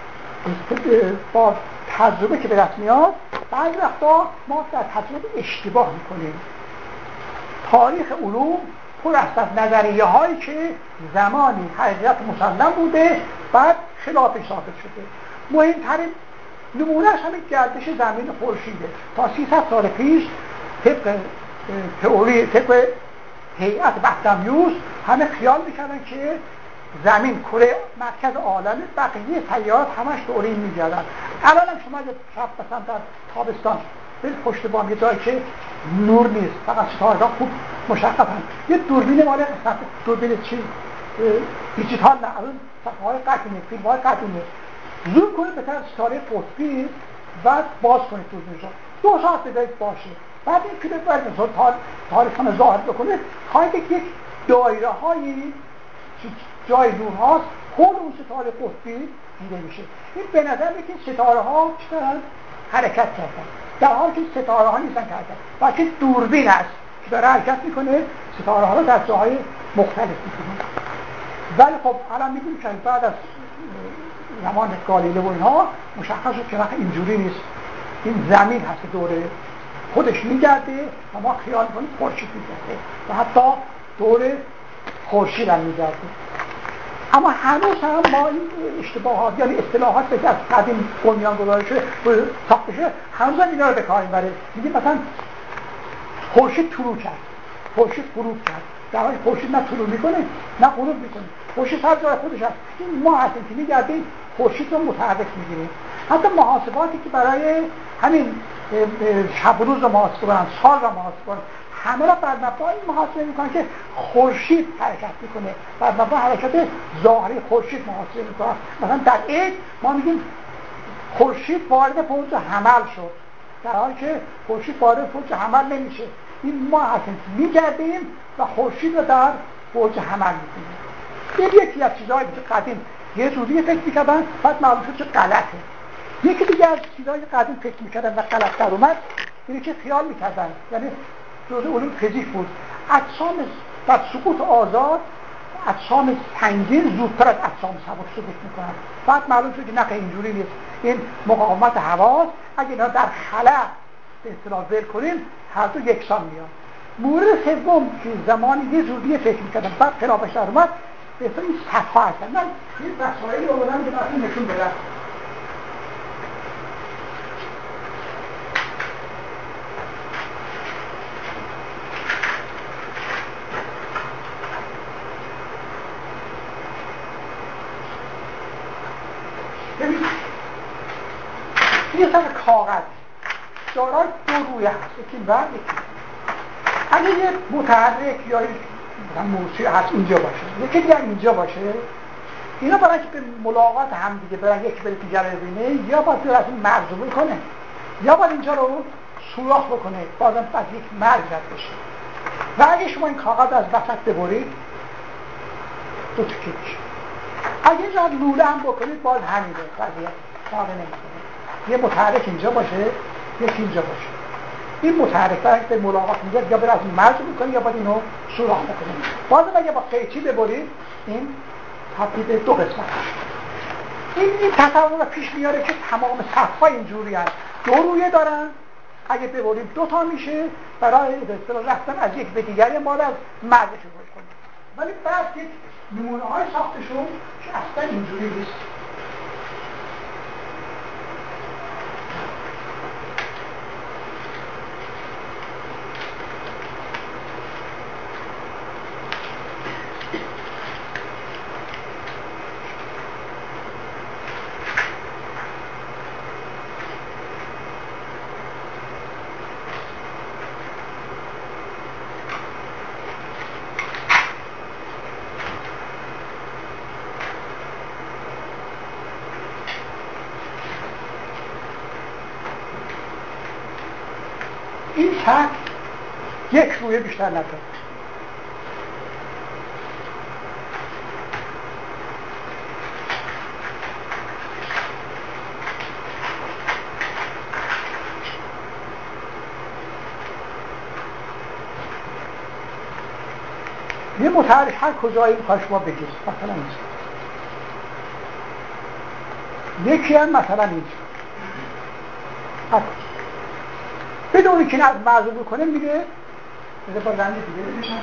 با تجربه که به دست میاد بعضی وقتا ما در تجربه اشتباه میکنیم. تاریخ علوم پر است از نظریه هایی که زمانی حقیقت مسلم بوده بعد خلافش ثابت شده. مهمترین نمونهش همین گردش زمین خورشیده. تا 300 سال پیش طبق هیئت بطلمیوس همه خیال میکردن که زمین کره مرکز عالم، بقیه سیارات همش دور این میگردن. الان هم شما شب مثلا در تابستان برید پشت بام یه جایی که نور نیست، فقط ستاره‌ها خوب مشخصن، یه دوربین مال دوربین چی دیجیتال نه، الان صفحه‌های قدیمی، فیلم‌های قدیمی، زوم کنید به طرف ستاره قطبی و باز کنید دوربینشو 2 ساعت بذارید باشه. بعد این فیلم برید تاریخ‌ها ظاهر بکنید، خواهید که یک دایره‌هایی جای نور هاست حول اون ستاره قطبی دیده میشه. این به نظر میاد که ستاره ها چطور حرکت کردن، در حالی که ستاره ها نیستن که حرکت، بلکه دوربین است که داره حرکت میکنه، ستاره ها رو در جاهای مختلف میکنه. ولی خب الان میگیم که بعد از زمان گالیله و اینها مشخص شد که وقت اینجوری نیست، این زمین هست که دور خودش میگرده و ما خیال کنیم خورشید میگرده و حتی دور خورشید هم میگرده. اما هنوز هم ما این اشتباهات یعنی اصطلاحات که از قدیم بنیان گذاری شده ساخته شده هنوز هم اینا رو به کار میبره. میگه مثلا خورشید طلوع کرد، خورشید غروب کرد، در حالی خورشید نه طلوع میکنه نه غروب میکنه، خورشید هر جای خودش هست. این ما هستیم که میگردیم خورشید رو متحرک میگیریم. حتی محاسباتی که برای همین شب و روز رو محاسبه کنن، سال رو محاسبه کنن، همه را بر مبنای این محاسبه میکنن که خورشید حرکت میکنه، بر مبنای حرکت ظاهری خورشید محاسبه میکنن. مثلا در عید ما میگیم خورشید وارد برج حمل شد، در حالی که خورشید وارد برج حمل نمیشه. این ما هستیم میگردیم و خورشید رو در برج حمل میکنیم. این یکی از چیزهایی که قدیم یه جوری فکر میکردن بعد معلوم شد که غلطه. یکی دیگه از چیزهایی که قدیم فکر میکردن و غلط در اومد اینه که خیال میکردن، یعنی جزء علوم فیزیک بود، اجسام در سقوط آزاد اجسام سنگین زودتر از اجسام سبک سقوط میکنن. بعد معلوم شد که نه اینجوری نیست، این مقاومت هواست، اگه اینا در خلا به اصطلاح ول کنیم هر دو یکسان میان. مورد سوم که زمانی یه جوری فکر میکردن بعد خلافش در اومد به اصطلاح این سطح هستن. من این وسایلی آوردم که براتون نشون بدم. ببینید یه سر کاغذ دارای دو روی هست، یکی بر یکی. اگه یه متحرک یا موضوع هست اینجا باشه، یکی دیگر اینجا باشه، اینا برای که به ملاقات هم دیگه برن یکی بره دیگر رو ببینه، یا باید از این مرزوبه کنه یا باید اینجا رو سوراخ بکنه، بازم باید یک مرز رد بشه. و اگه شما این کاغذ از وسط ببرید دو تکه میشه. اگه اینجا لوله هم بکنید باز همینه، وضعیت فرقی نمیکنه. یه متحرک اینجا باشه یکی اینجا باشه. این متحرک برای به ملاقات میاد یا بره از این مرز بکنه یا باید اینو سوراخ بکنه. بازم اگه با قیچی ببرید این تبدیل به دو قسمت میشه. این تصور پیش میاره که تمام سطح‌ها اینجوری هست، دو رویه دارن، اگه ببریم دو تا میشه، برای رفتن از یک به دیگری ما از مرزش رو کنیم. ولی بعد یک نمونه های ساخته شد که اصلا اینجوری نیست. این سطح یک رویه بیشتر نداره. یه متحرک هر کجایی میخواد شما بگید، مثلا اینجا یکی هم مثلا اینجا بدونی که از مرزو بکنه میگه بذار با رنگ دیگه بشن.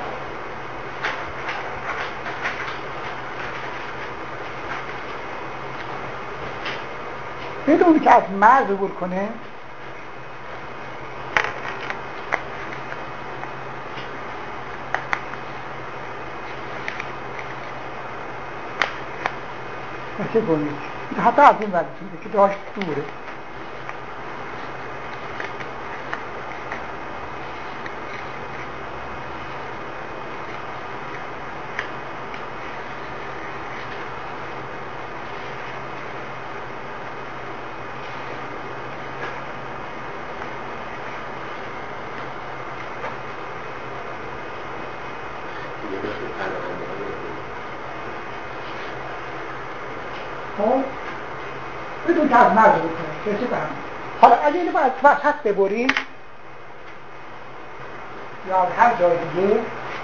بدونی که از مرزو بکنه مثل گونیک حتی از این وقت که داشت دوره. بدون که از مرز بکنه حالا اگه اینو از وسط ببرید یا از هر جای دیگه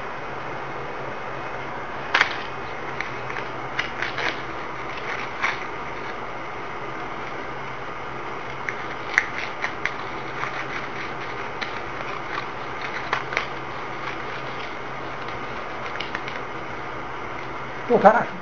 دو تا نشون.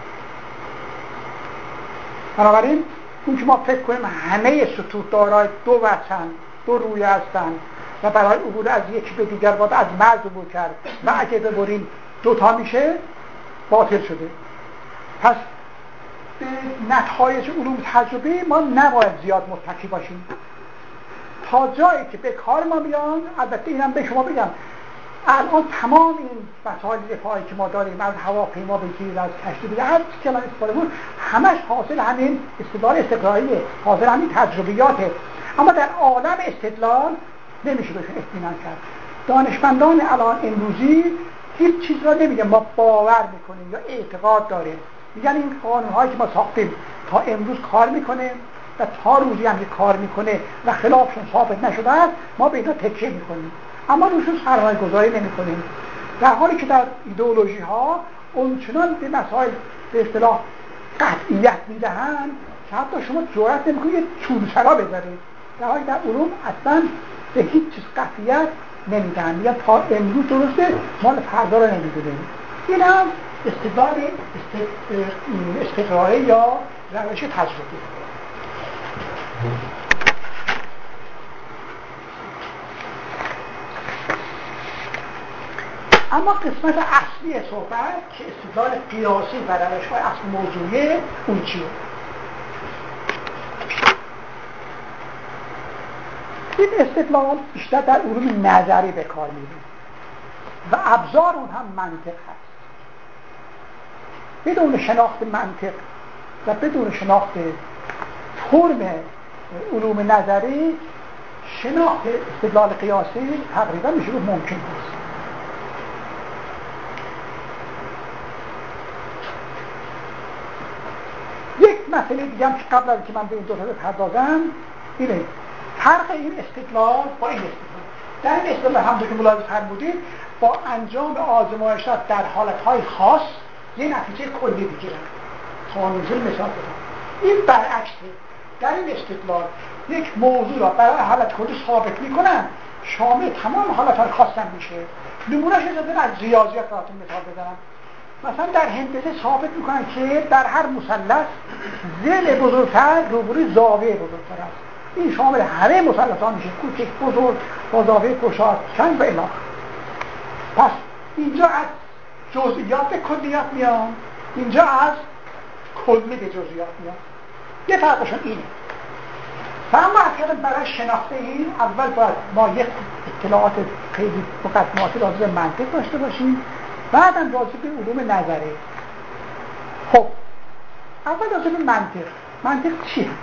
بنابراین اون که ما فکر کنیم همه سطوح دارای دو وجهن، دو رویه هستن و برای عبور از یکی به دیگر باید از مرز عبور کرد و اگه ببریم دو تا میشه، باطل شده. پس به نتایج علوم تجربی ما نباید زیاد متکی باشیم تا جایی که به کار ما بیان. البته اینم به شما بگم الان تمام این مسائل رفاهی که ما داریم از هواپیما بگیر از کشتی بگیر هر چیزی که الان استفاده بود همش حاصل همین استدلال استقراییه، حاصل همین تجربیاته. اما در عالم استدلال نمیشه بهشون اطمینان کرد. دانشمندان الان امروزی هیچ چیز را نمیگن ما باور میکنیم یا اعتقاد داریم، میگن این قانون‌هایی که ما ساختیم تا امروز کار میکنه و تا روزی هم که کار میکنه و خلافشون ثابت نشده است ما به اینا تکیه میکنیم اما روشون سرمایه گذاری نمی کنیم، در حالی که در ایدئولوژی ها اونچنان به مسائل به اصطلاح قطعیت میدهند که حتی شما جرأت نمیکنید یه چوبسرا بذارید، در حالی در علوم اصلا به هیچ چیز قطعیت نمیدن، میگن تا امروز درسته مال فردا رو نمیدونیم. این هم استدلال استقرایی یا روش تجربی. اما قسمت اصلی صحبت که استدلال قیاسی و روش‌های اصل موضوعیه اون چیه؟ این استدلال بیشتر در علوم نظری به کار میره و ابزار اون هم منطق هست. بدون شناخت منطق و بدون شناخت فرم علوم نظری شناخت استدلال قیاسی تقریبا میشه گفت ممکن نیست. یک مسئله دیگه هم که قبل از که من به این دو تا بپردازم اینه فرق این استدلال با این استدلال. در این استدلال همونطور که ملاحظه فرمودید با انجام آزمایشات در حالتهای خاص یه نتیجه کلی بگیرن تا نزول مثال بدم. این برعکسه. در این استدلال یک موضوع را برای حالت کلی ثابت میکنن شامل تمام حالتهای خاص هم میشه. نمونهش اجازه از ریاضیات براتون مثال بزنم. مثلا در هندسه ثابت میکنن که در هر مثلث ضلع بزرگتر روبروی زاویه بزرگتر است. این شامل همه مثلث‌ها میشه، کوچک بزرگ با زاویه گشاد چند و الی آخر. پس اینجا از جزئیات به کلیات میان، اینجا از کلی به جزئیات میان. یه فرقشون اینه. فاما اصلا برای شناخت این اول باید ما یک اطلاعات خیلی مقدماتی راجع به منطق داشته باشیم، بعدم راجع به علوم نظری. خب اول راجع به منطق چی هست؟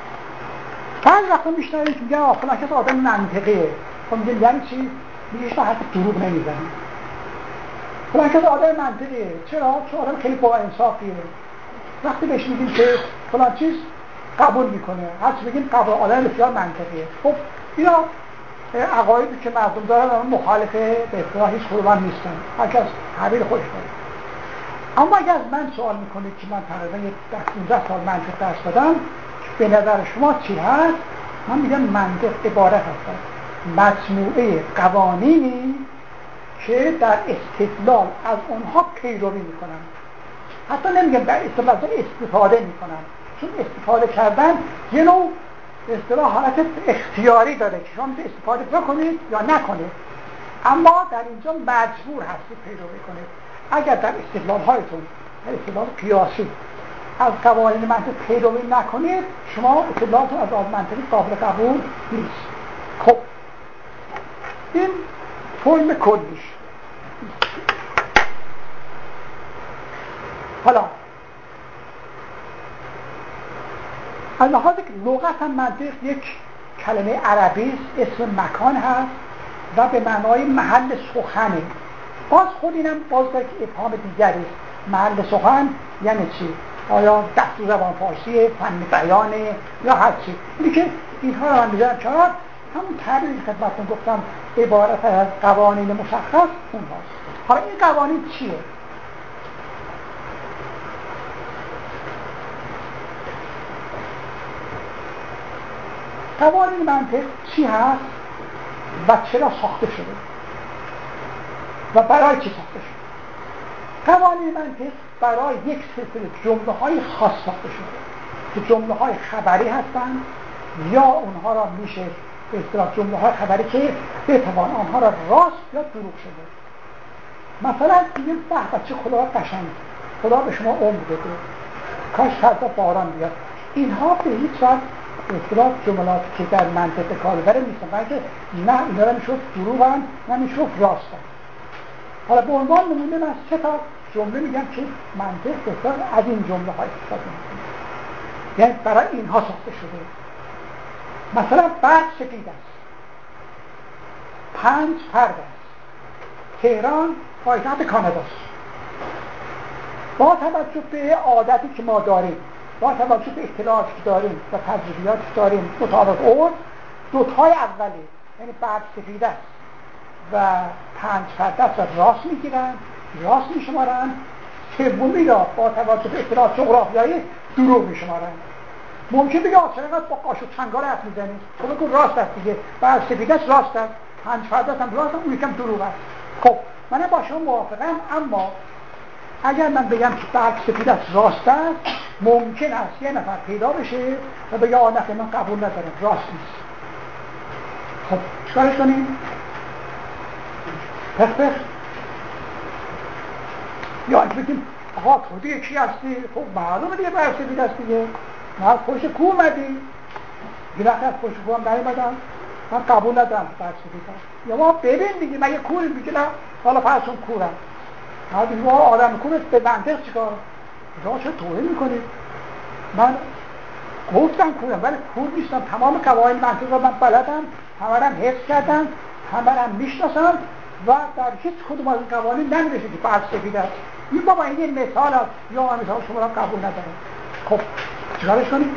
بعضی وقتا میشنوید که میگن فلان کس آدم منطقیه. خب میگن یعنی چی؟ میگه هیچ حرف دروغ نمیزنه. فلان کس آدم منطقیه. چرا؟ چون آدم خیلی با انصافیه. وقتی بهش میگیم که فلان چیز قبول میکنه، هر چی بگیم قبول، آدم بسیار منطقیه. خب اینا عقایدی که مردم دارن مخالف به اصطلاح هیچ قربان نیستن. هر کس تعبیر خودش داره. اما اگر از من سوال میکنید که من تقریبا 15 سال منطق درس دادم، به نظر شما چی هست؟ من میگم منطق عبارت هست مجموعه قوانینی که در استدلال از اونها پیروی میکنن. حتی نمیگم در استدلال استفاده میکنن، چون استفاده کردن یه نوع به اصطلاح حالت اختیاری داره که شما میتونید استفاده بکنید یا نکنید، اما در اینجا مجبور هستید پیروی کنید. اگر در استدلال هایتون در استدلال قیاسی از قوانین منطق پیروی نکنید، شما استدلالتون از منطقی قابل قبول نیست. خب این فرم کلیش. حالا از لحاظ لغت هم منطق یک کلمه عربی اسم مکان هست و به معنای محل سخنه. باز خود اینم باز در ابهام دیگری، محل سخن یعنی چی؟ آیا دستور زبان فارسی، فن بیانه یا هر چی؟ اینی که اینها رو من میذارم کنار، همون تعبیری که خدمتتون گفتم عبارت از قوانین مشخص اونهاست. حالا این قوانین چیه؟ قوانین منطق چی هست و چرا ساخته شده و برای چی ساخته شده؟ قوانین منطق برای یک سلسله جمله‌های خاص ساخته شده که جمله‌های خبری هستند یا اونها را میشه به اصطلاح جمله‌های خبری که بتوان آنها را راست یا دروغ شده. مثلا میگیم به چه خدا قشنگ، خدا به شما عمر بده، کاش فردا باران بیاد. اینها به هیچ وجه به اصطلاح جملاتی که در منطق کار بره نیستن، بلکه نه اینا را میشوف دروغن نه میشوف راستن. حالا به عنوان نمونه من 3 تا جمله میگم که منطق بسیار از این جمله های استفاده میکنه، یعنی برای اینها ساخته شده. مثلا برف سفید است، 5 فرد است، تهران پایتخت کاناداست. با توجه به عادتی که ما داریم، با توجه به اطلاعاتی که داریم و تجربیاتی که داریم مطابق عرف، دوتای اولی یعنی برف سفید است و 5 فرد است را راست میگیرن، راست میشمارن. سومی را با توجه به اطلاعات جغرافیایی دروغ میشمارن. ممکن بگه چرا با قاش و چنگال حرف میزنی؟ خب بگو راست است دیگه، برف سفید است راست است، 5 فرد است هم راست است، اون یکم دروغ است. خب من با شما موافقم، اما اگر من بگم که برف سفید است راست است، ممکن است یه نفر پیدا بشه و بگه نخیر من قبول ندارم، راست نیست. خب چیکارش کنیم؟ پخ یا اینکه بگیم آقا تو دیگه کی هستی؟ خب معلومه دیگه برف سفید است دیگه، من از پشت کوه اومدی، یه وقت از پشت کوه هم نیومدم، من قبول ندارم برف سفید است. یا ما ببین دیگه مگه کوری میگه نه حالا فرض کن کورم حالا ما آدم کور به منطق چیکار شما چه توهین میکنید من گفتم کورم ولی کور نیستم تمام قواعد منطق رو من بلدم همه رو حفظ کردم همه رو میشناسم و در هیچ کدوم از این قوانین نمی‌نویسه که برف سفید است این بابا این یه مثال است یا مثال شما رو قبول ندارم خب چیکارش کنیم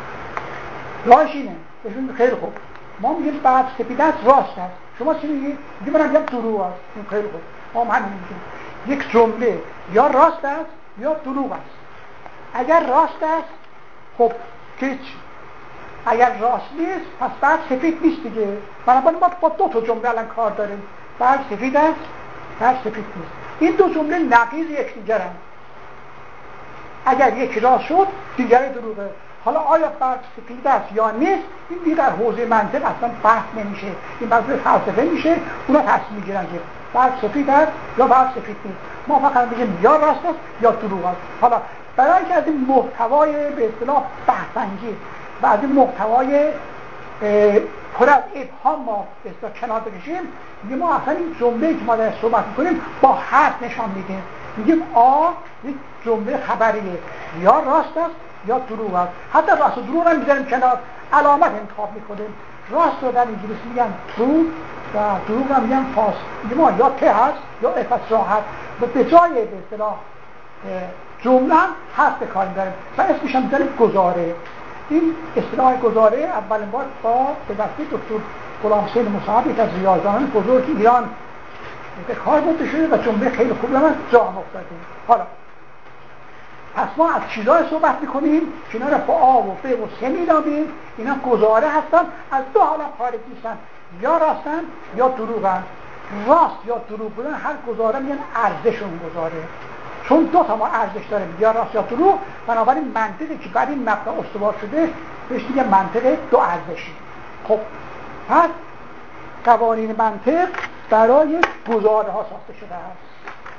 راهش اینه بهشون خیلی خوب ما میگیم برف سفید است راست است شما چی میگید میگم منم میگم دروغ است این خیلی خوب ما هم همین میگیم یک جمله یا راست است یا دروغ است اگر راست است خب هیچ اگر راست نیست پس برف سفید نیست دیگه بنابراین ما با دو تا جمله الان کار داریم برف سفید است برف سفید نیست این دو جمله نقیض یکدیگرند اگر یکی راست شد دیگری دروغه حالا آیا برف سفید است یا نیست این دیگه در حوزه منطق اصلا بحث نمیشه این بحث فلسفه میشه اونا تصمیم میگیرن که برف سفید است یا برف سفید نیست ما فقط میگیم یا راست است یا دروغ است حالا برای اینکه از این محتوای به اصطلاح بحث‌انگیز و از این محتوای پر از ابهام ما اصلا کنار بکشیم میگیم ما اصلا این جمله که ما در صحبت میکنیم با حرف نشان میدیم میگیم یک جمله خبریه یا راست است یا دروغ است حتی راست و دروغ رو میذاریم کنار علامت انتخاب میکنیم راست رو در انگلیسی میگن true و دروغ رو میگن false میگیم ما یا ته هست یا افصاحت و به جای به اصطلاح جمله هم حرف به کار میبریم و اسمش هم میذاریم گزاره این اصطلاح گزاره اولین بار با به واسطه دکتر غلامحسین مصعب یک از ریاضیدانان بزرگ ایران به کار برده شده و جمله خیلی خوب هم جا افتاده. حالا پس ما از چیزای صحبت میکنیم که اینا رو با آ و ب و س می‌نامیم اینا گزاره هستن از دو حالت خارج نیستن یا راستن یا دروغن راست یا دروغ بودن هر گزاره میگن ارزششون گزاره چون دو تا ما ارزش داریم یا راست یا دروغ بنابراین منطقی که بر این مبنا استوار شده بهش میگه منطق دو ارزشی. خب پس قوانین منطق برای گزاره ها ساخته شده است.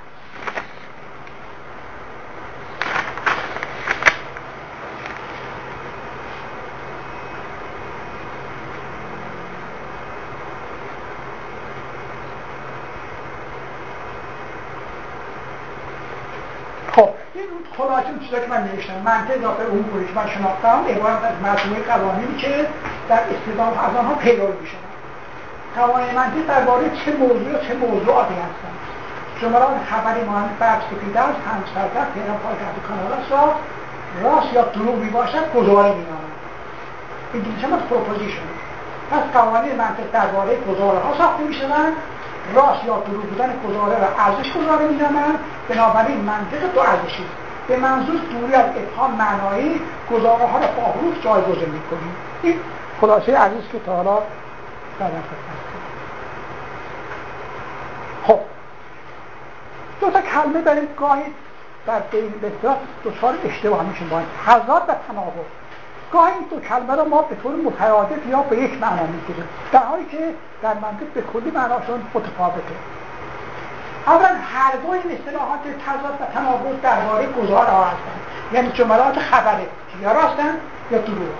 خب این خلاصه اون چیزایی که من نوشتم منطق داخل اموری که من شناختم عبارت از مجموعه قوانینی که در استدلال از آنها پیروی می‌شدن. قوانین منطق درباره چه موضوع و چه موضوعاتی هستند. جملات خبری مانند برف سفید است، همسردر، تهران پایتخت کانادا است راست یا دروغ میباشد گزاره مینامند. انگلیسی هم از پروپوزیشن. پس قوانین منطق درباره گزاره ها ساخته می‌شوند. راست یا دروغ بودن گزاره را ارزش گزاره می‌نامند. بنابراین منطق دو ارزشی است. به منظور دوری از ابهام معنایی گزاره ها را با حروف جایگزین می‌کنیم. این خلاصه عزیز که تا حالا خب دو تا کلمه داریم گاهی در بین بسیار دچار اشتباه میشیم با این تضاد و تناقض. گاهی این دو کلمه را ما به طور مترادف یا به یک معنا میگیریم در حالی که در منطق به کلی معناشون متفاوته. اولا هر دو این اصطلاحات تضاد و تناقض درباره گزاره ها هستند، یعنی جملات خبره که یا راستن یا دروغ.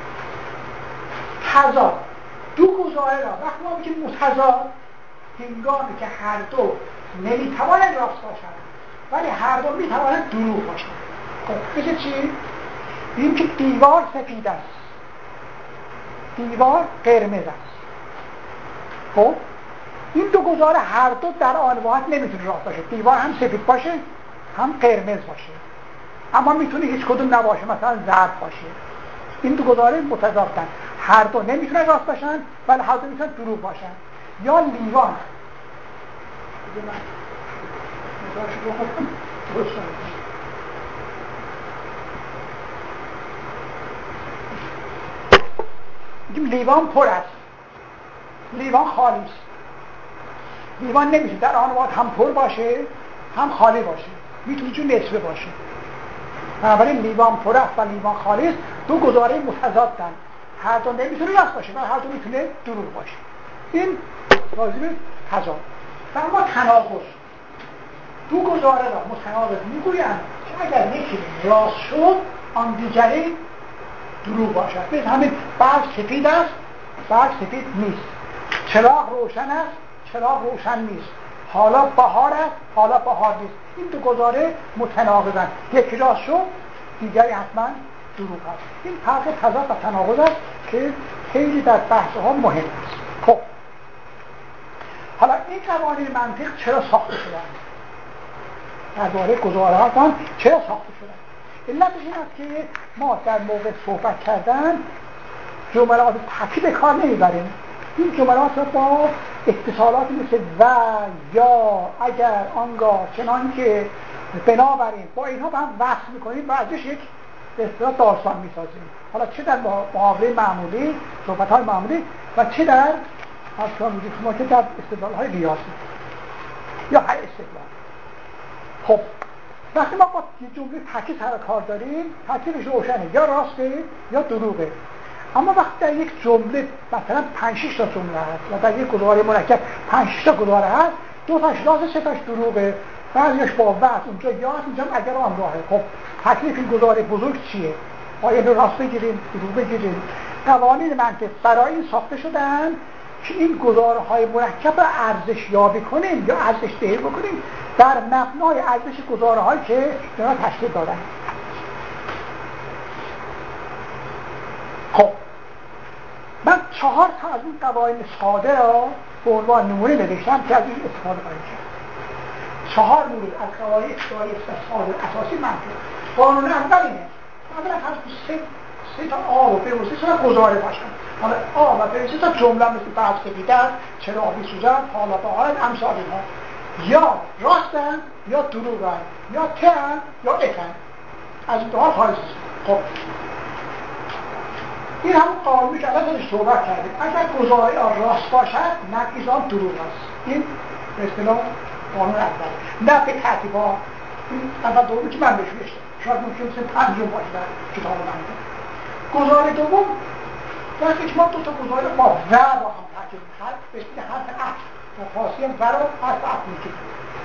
تضاد دو گزاره را وقتی ما میگیم متضاد هنگامی که هر دو نمیتوانند راست باشند ولی هر دو میتوانند دروغ باشند. خب مثل چی؟ بگیم که دیوار سفید است دیوار قرمز است. خب این دو گزاره هر دو در آن واحد نمیتونه راست باشه. دیوار هم سفید باشه هم قرمز باشه اما میتونه هیچ کدوم نباشه، مثلا زرد باشه. این دو گزاره متضادن، هر دو نمیتونن راست باشن ولی هر دو میتونن دروغ باشن. یا لیوان لیوان پر است لیوان خالی است. لیوان نمیتونه در آن وقت هم پر باشه هم خالی باشه، میتونه چون نصفه باشه. بنابراین لیوان پر است و لیوان خالی است دو گزاره متضادن، هر دو نمیتونه راست باشه و هر دو میتونه دروغ باشه. این راجع به تضاد. و اما تناقض دو گزاره را متناقض میگویند که اگر یکی راست شد آن دیگری دروغ باشد. مثل همین برف سفید است برگ سفید نیست، چراغ روشن است، چراغ روشن نیست، حالا بهار است، حالا بهار نیست. این دو گزاره متناقضن، یکی راست شد دیگری حتما دروغ است. این فرق تضاد و تناقض است که خیلی در بحث ها مهم است. خب حالا این قوانین منطق چرا ساخته شدن؟ درباره گزاره هستن چرا ساخته شدن؟ علت این است که ما در موقع صحبت کردن جملات ترکیب کار نمیبریم. این جملات رو با اتصالات مثل و، یا، اگر، آنگاه، چنان که، بنابراین با اینها با هم وصل میکنیم و ازش یک به اصطلاح داستان میسازیم. حالا چه در محاوره معمولی، صحبت‌های معمولی و چه در شما که در استدلال‌های ریاضی یا هر استدلال. خب وقتی ما با جمله ترکیب سر کار داریم ترکیبش روشنه، یا راسته یا دروغه. اما وقتی در یک جمله مثلا 5-6 تا جمله هست و در یک گزاره مرکب 5-6 تا گزاره هست، 2 تاش راسته 3 تاش دروغه، بعضیش با وقت اونجا یا اینجا اگر آنگاهه. خب تکلیف این گزاره بزرگ چیه؟ آیا اینو راست بگیریم دروغ بگیریم؟ قوانین منطق برای این ساخته شدن که این گزاره های مرکب را ارزش یابی کنیم یا ارزش دهی بکنیم در مبنای ارزش گزاره هایی که اینا تشکیل دادن. خب من 4 تا از این قوانین ساده را به عنوان نمونه نوشتم که از این استفاده خواهیم کرد. 4 مورد از قوانین ابتدایی ساده اساسی منطق. قانون اول اینه اولا فرض 3 تا آ و ب و 3 تا گزاره باشن. حالا آ و ب 3 تا جمله مثل برگ سفیدن، چراغ میسوزن، حالا بهارن، امثال اینها یا راستن یا دروغن، یا تن یا اتن. از این 2 حال خارج است. خب این همون قانونی که الان داریم صحبت کردیم. اگر گزاره راست باشد نتیجه آن دروغ است. این به اصطلاح قانون اول. نه به ترتیب ها اول دومی که من بهش نوشتم، شاید ممکن مثل 5 باشه در کتاب من. گزاره دوم وقتی که ما 2 تا گزاره با و هم ترکیب حرف بهش میگه حرف عطف و فارسی هم و رو حرف عطف میگه.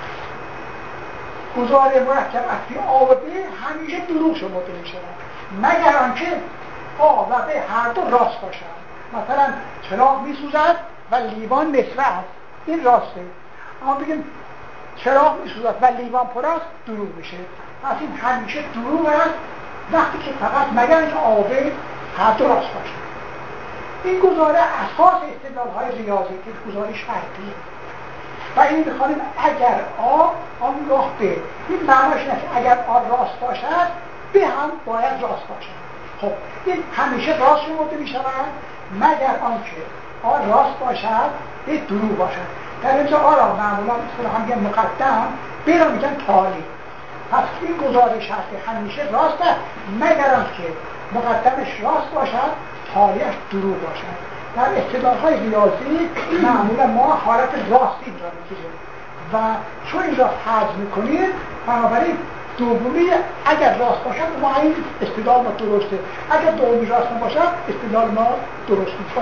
گزاره مرکب عطفی آ و ب همیشه دروغ شمرده میشود مگر آنکه آ و ب هر دو راست باشند. مثلا چراغ میسوزد و لیوان نصفه است، این راسته. اما بگیم چراغ میسوزد و لیوان پر است، دروغ میشه. پس این همیشه دروغ است وقتی که فقط مگر اینکه آ و ب هر دو راست باشند. این گزاره اساس استدلال‌های ریاضی که گزاره شرطیه و این می‌خوانیم اگر آ آنگاه ب. این معناش اینه که اگر آ راست باشد ب هم باید راست باشد. خب این همیشه راست شمرده می‌شود مگر آنکه آ راست باشد ب دروغ باشد. در اینجا آ را معمولا اصطلاحاً میگن مقدم، ب را میگن تالی. پس این گزاره شرطی همیشه راسته مگر آنکه مقدمش راست باشد تالیش دروغ باشد. در استدلال‌های ریاضی معمولا ما حالت راستی اینجا میگیریم و چون این را فرض میکنیم بنابراین دومی اگر راست باشد ما این استدلال ما درسته، اگر دومی راست نباشد استدلال ما درست نیست.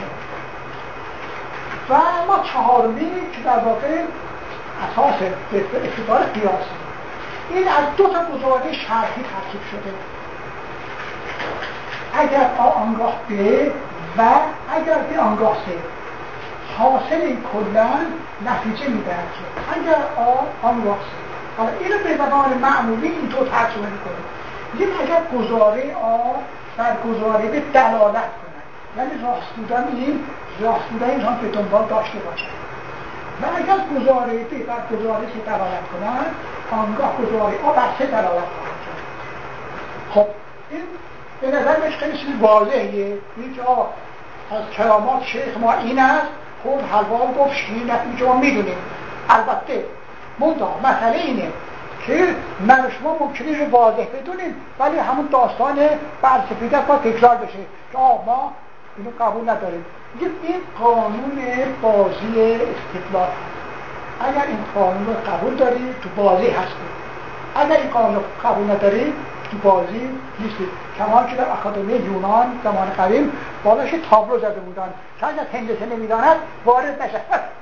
و ما چهارمی که در واقع اساس استدلال قیاسی، این از 2 تا گزاره شرطی ترکیب شده. اگر آ آنگاه ب و اگر ب آنگاه س، حاصل این کلن نتیجه میدهد که اگر آ آنگاه س. حالا اینو به زبان معمولی اینطور ترجمه میکنه، میگیم اگر گزاره آ بر گزاره ب دلالت کند، یعنی راست بودن این هم به دنبال داشته باشد، و اگر گزاره ب بر گزاره س دلالت کند آنگاه گزاره آ بر س دلالت خواهد کرد. خب این به نظر میاد خیلی چیز واضحه. میگه از کلامات شیخ ما این است، خود حلوا گفت شیرین است، اینجا ما میدونیم. البته مسئله اینه که من و شما ممکنه رو واضح بدونیم ولی همون داستان برگ سفید است باید تکرار بشه که ما اینو قبول نداریم. میگه این قانون بازی استدلال هست. اگر این قانون رو قبول داری تو بازی هستی، اگر این قانون رو قبول نداری تو بازی نیستی. کما که در اکادمی یونان زمان قدیم بالاش تابلو زده بودن که اگر هندسه نمیداند وارد نشه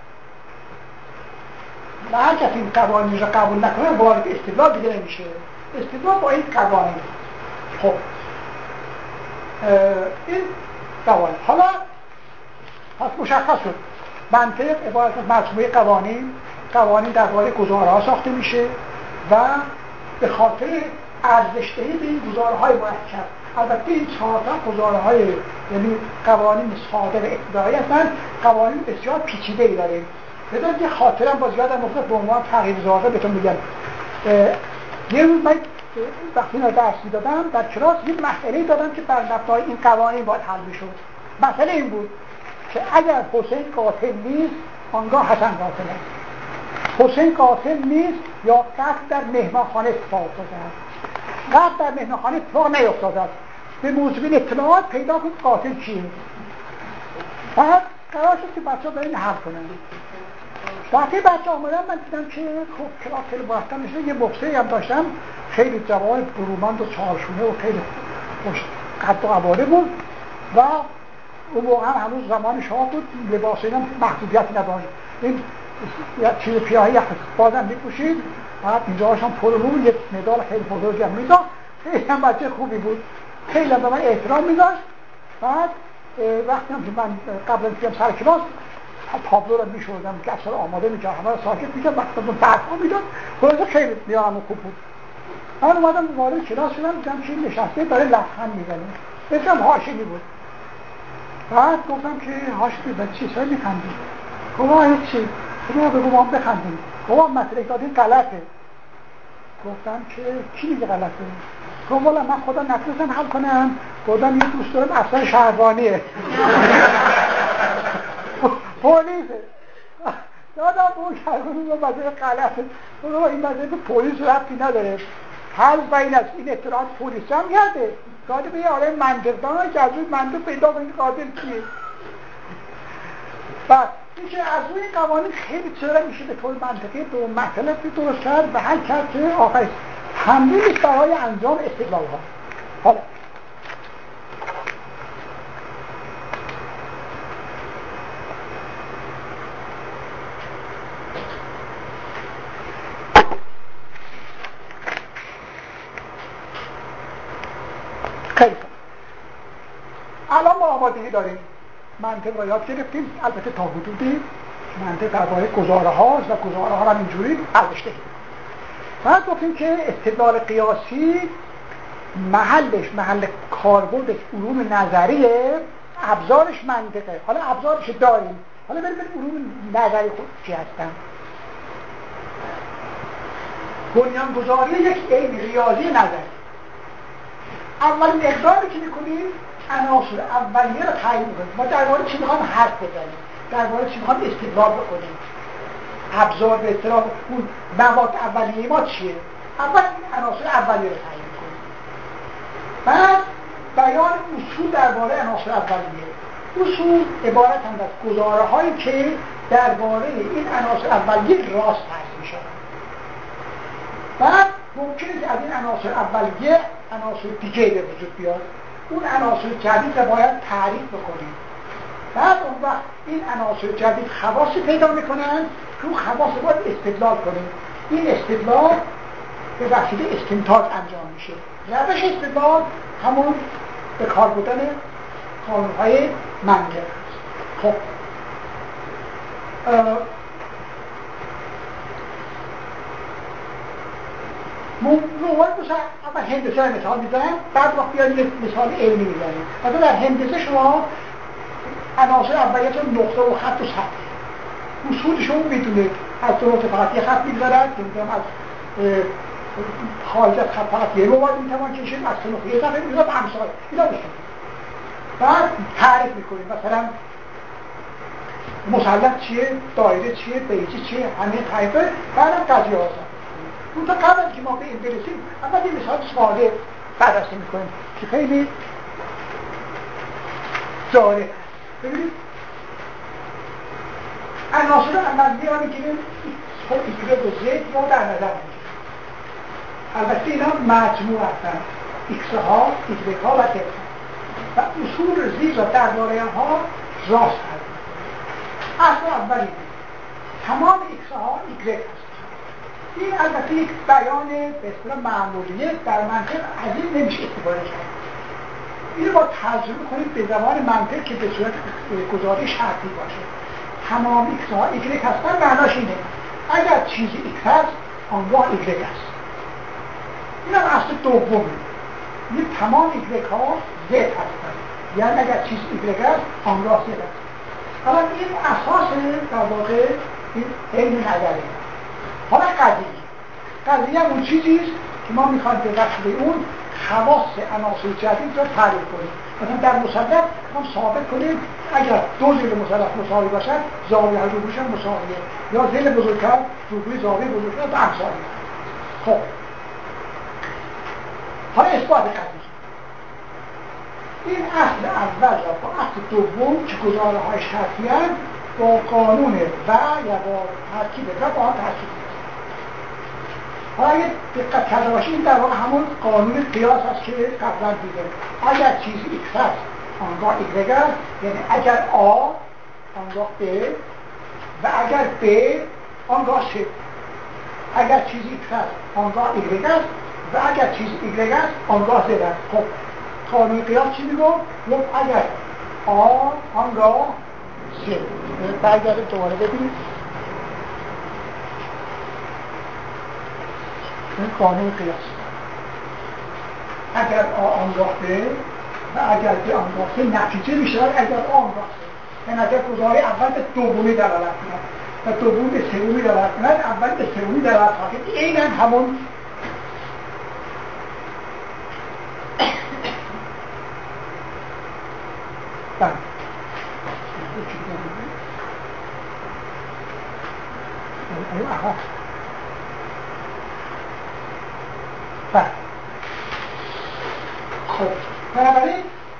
و هر کسی این قوانین را قبول نکنه وارد استدلال دیگه نمیشه. استدلال با این قوانین. خب این قوانین. حالا پس مشخص شد منطق عبارت از مجموعه قوانین درباره گزاره‌ها ساخته میشه و به خاطر ارزش‌دهی به این گزاره‌های مرکب. البته این 4 تا گزاره‌های یعنی قوانین ساده و ابتدایی هستند، قوانین بسیار پیچیده‌ای داریم. بذارید یه خاطرم باز یادم افتاد به عنوان تغییر ظاهر بهتون میگم. یه روز من وقتی اینو درس میدادم در کلاس یه مسئله دادم که بر مبنای این قوانین باید حل میشد. مسئله این بود که اگر حسین قاتل نیست آنگاه حسن قاتل است. حسین قاتل نیست یا قتل در مهمانخانه اتفاق افتاده است. قتل در مهمانخانه اتفاق نیفتاده است. به موجب اطلاعات پیدا کنید قاتل کیه. بعد قرار شد که بچه‌ها برن حل کنن. وقتی بچه آمدم من دیدم که خب کلاس خیلی باحتر میشه. یه بکسه هم داشتم خیلی جوان برومند و چهارشونه و خیلی خوش قد و قواره بود و اون موقع هنوز زمان شاه بود، لباس اینا محدودیتی نداشت. این چیز پیاهی بازم میپوشید، بعد اینجاش هم پرلو یک مدال خیلی بزرگی هم میداد. خیلی هم بچه خوبی بود، خیلی هم به من احترام میداشت. بعد وقتی هم که من قبل از بیام سر کلاس تابلو رو میشوردم که اصلا آماده میکرد، همه رو ساکت میکرد، وقتی اون برها میداد خلاصه خیلی میارم و خوب بود. من اومدم وارد کلاس شدم دیدم که نشسته داره لبخند میزنه، اسمم هاشمی بود. بعد گفتم که هاشمی به چی سر میخندی؟ گفتم هیچی، بگو ما هم بخندیم. گفتم مسئله دادین غلطه. گفتم که کی میگه غلطه؟ گفتم والا من خدا نتونستم حل کنم. گفتم یه دوست دارم افسر شهربانیه پلیسه. دادم اون شهربانی رو مسئله غلطه. این مسئله به پلیس ربطی نداره، حل بین است. این اطلاعات پلیس هم کرده داده به یه آدم منطقدان که از روی منطق پیدا کنید قاتل کیه. بعد اینکه از روی قوانین خیلی چرا میشه به طور منطقی به اون مطلب درست کرد و حل کرد که آخرش تمرین برای انجام استدلال ها. حالا خیلی الان ما آمادگی داریم، منطق را یاد گرفتیم، البته تا حدودی منطق درباره گزاره هاست و گزاره ها هم اینجوری ارزش‌دهی. بعد گفتیم که استدلال قیاسی محل کاربردش علوم نظریه، ابزارش منطقه. حالا ابزارش داریم، حالا بریم علوم نظری خود چی هستن. بنیانگذاری یک علم ریاضی نظری، اولین اقدامی که میکنیم عناصر اولیه رو تعیین میکنیم. ما درباره چی میخوایم حرف بزنیم، درباره چی میخوایم استدلال بکنیم. ابزار به اصطلاح اون مواد اولیه ما چیه؟ اول عناصر اولیه رو تعیین میکنیم. بعد بیان اصول درباره عناصر اولیه. اصول عبارتند از گزاره هایی که درباره این عناصر اولیه راست تعیین میشن. بعد ممکنه که از این عناصر اولیه عناصر دیگه به وجود بیاد، اون عناصر جدید رو باید تعریف بکنیم. بعد اون وقت این عناصر جدید خواصی پیدا میکنن که اون خواص باید استدلال کنیم. این استدلال به وسیله استنتاج انجام میشه. روش استدلال همون به کار بردن قانون‌های منطق است. خب موضوع اول هندسه رو مثال میزنم، بعد وقت بیایم یک مثال علمی میزنیم. مثلا در هندسه شما عناصر اولیه‌تون نقطه و خط و سطح، اصولشون میدونید. از نقطه فقط یه خط میگذارد، نمیدونم از خارج از خط فقط یه مواد میتوان کشید، از نقطه یه صفحه میگذارد همسال اینا میشون. بعد تعریف میکنیم مثلا مثلث چیه، دایره چیه، بیضه چیه، همه تعریفه. بعدم قضیه هستن. اون تا قبل که ما به این برسیم اول یه مثال ساده بررسی میکنیم که خیلی جالب هست. ببینید عناصر اولیه رو میگیریم ایگرگ و زد رو در نظر میگیریم. البته اینا مجموع هستن، ایکس ها، ایگرگ ها و زد ها، و اصول زد و درباره ها راست هست. اصل اولی تمام ایکس ها ایگرگ هست. این البته یک بیان به اصطلاح معمولیه، در منطق از این نمیشه استفاده کرد. اینو با ترجمه کنید به زبان منطق که به صورت گزاره شرطی باشه. تمام ایکس ها ایگرگ هستن معناش اینه اگر چیزی ایکس هست آنگاه ایگرگ هست. این هم اصل دومه. این تمام ایگرگ ها زد هستن، یعنی اگر چیزی ایگرگ هست آنگاه زد هست. حالا این اساس در واقع این علم نظره. حالا قضیه هم اون چیزیست که ما میخوایم به وسیله اون خواص عناصر جدید را تعریف کنیم. مثلا در مثلث هم ثابت کنیم اگر دو ضلع مثلث مساوی باشد زاویه روبروش هم مساویه، یا ضلع بزرگتر روبروی زاویه بزرگتر و امثال. خب حالا اثبات قضیه. این اصل اول را با اصل دوم که گزاره های شرطی هست با قانون و یا با ترکیب و با هم ترکیب هست. حالا اگه دقت کرده باشید این در واقع همون قانون قیاس هست که قبلا دیدیم. اگر چیزی ایکس هست آنگاه ایگرگ است، یعنی اگر آ آنگاه ب و اگر ب آنگاه س. اگر چیزی ایکس هست آنگاه ایگرگ است و اگر چیزی ایگرگ است آنگاه زد است. خب قانون قیاس چی میگو؟ اگر آ آنگاه س. برگردیم دوباره ببینید این قانون قیاس. اگر آ آنگاه ب و اگر ب آنگاه س نتیجه میشه اگر آ آنگاه س. یعنی اگر گزاره اول به دومی دلالت کند و دوم به سومی دلالت کند اول به سومی دلالت خواهد. این هم همون خب بنابراین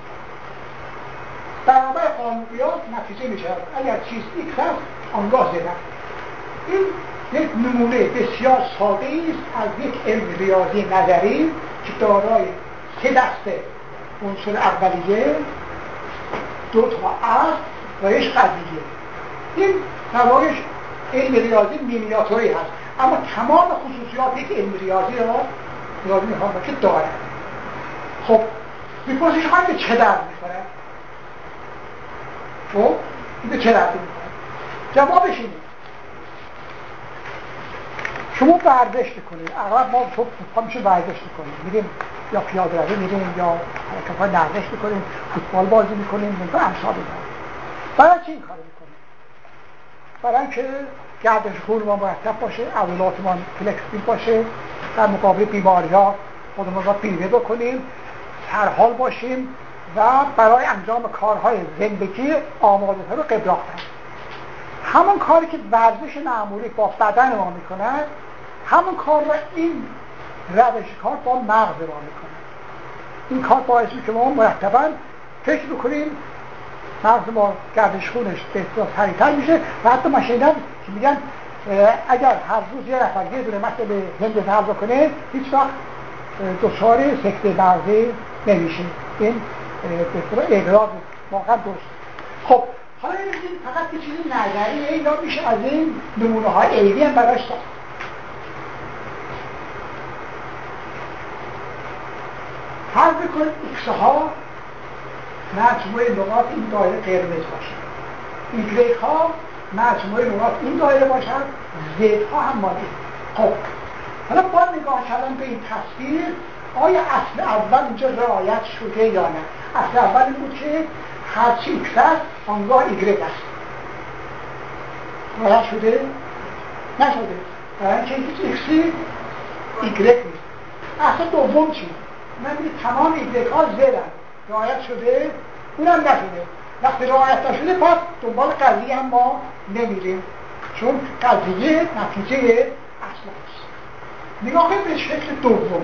برابر قانون قیاس نتیجه می شود اگر چیز ایکس هست آنگاه زد است. این یک نمونه بسیار ساده است از یک علم ریاضی نظری که دارای سه دسته عنصر اولیه، دو تا اصل و یک قضیه. این در واقع علم ریاضی مینیاتوری هست اما تمام خصوصیات یک علم ریاضی را ریاضی میخوام که داره. خب میپرسی شما به چه درد میخوره؟ خب این به چه درد میخوره؟ جوابش اینه شما ورزش میکنید. اغلب ما صبح میشه ورزش میکنیم، میریم یا پیاده روی میریم یا حرکت‌های نرمش میکنیم، فوتبال بازی میکنیم یا امثال اینا. برای چی این کارو میکنیم؟ برای اینکه گردش خون ما مرتب باشه، عضلاتمان فلکسیبل باشه، در مقابل بیماری‌ها خودمون را بیمه بکنیم، سرحال باشیم و برای انجام کارهای زندگی آماده‌تر و قبراق‌تر. همون کاری که ورزش معمولی با بدن ما میکنه همون کار را این روش کار با مغز ما میکنه. این کار باعث میشه که ما مرتباً فکر بکنیم، مغز ما گردش خونش بسیار سریعتر میشه و حتی من شنیدم که میگن اگر هر روز یه نفر یه دونه مثل هند حل بکنه هیچ وقت دچار سکته مغزی نمیشه. این به اصطلاح اقراض واقعا درست. خب حالا این فقط یه چیز نظریه یا میشه از این نمونه های عینی هم براش ساخت. فرض بکنید ایکس ها مجموعه نقاط این دایره قرمز باشد، ایگرگ ها مجموعه نقاط این دایره باشد، زد ها هم مالی. خب حالا با نگاه کردن به این تصویر آیا اصل اول اینجا رعایت شده یا نه؟ اصل اول این بود که هرچی ایکس هست آنگاه ایگرگ است. رعایت شده؟ نشده. برای اینکه هیچ ایکسی ایگرگ نیست. اصل دوم چی؟ من میگه تمام ایگرگ ها زدن. رعایت شده؟ اونم نشده. وقتی رعایت نشده پس دنبال قضیه هم ما نمیریم، چون قضیه نتیجه اصل است. نگاه کنید به شکل دوم.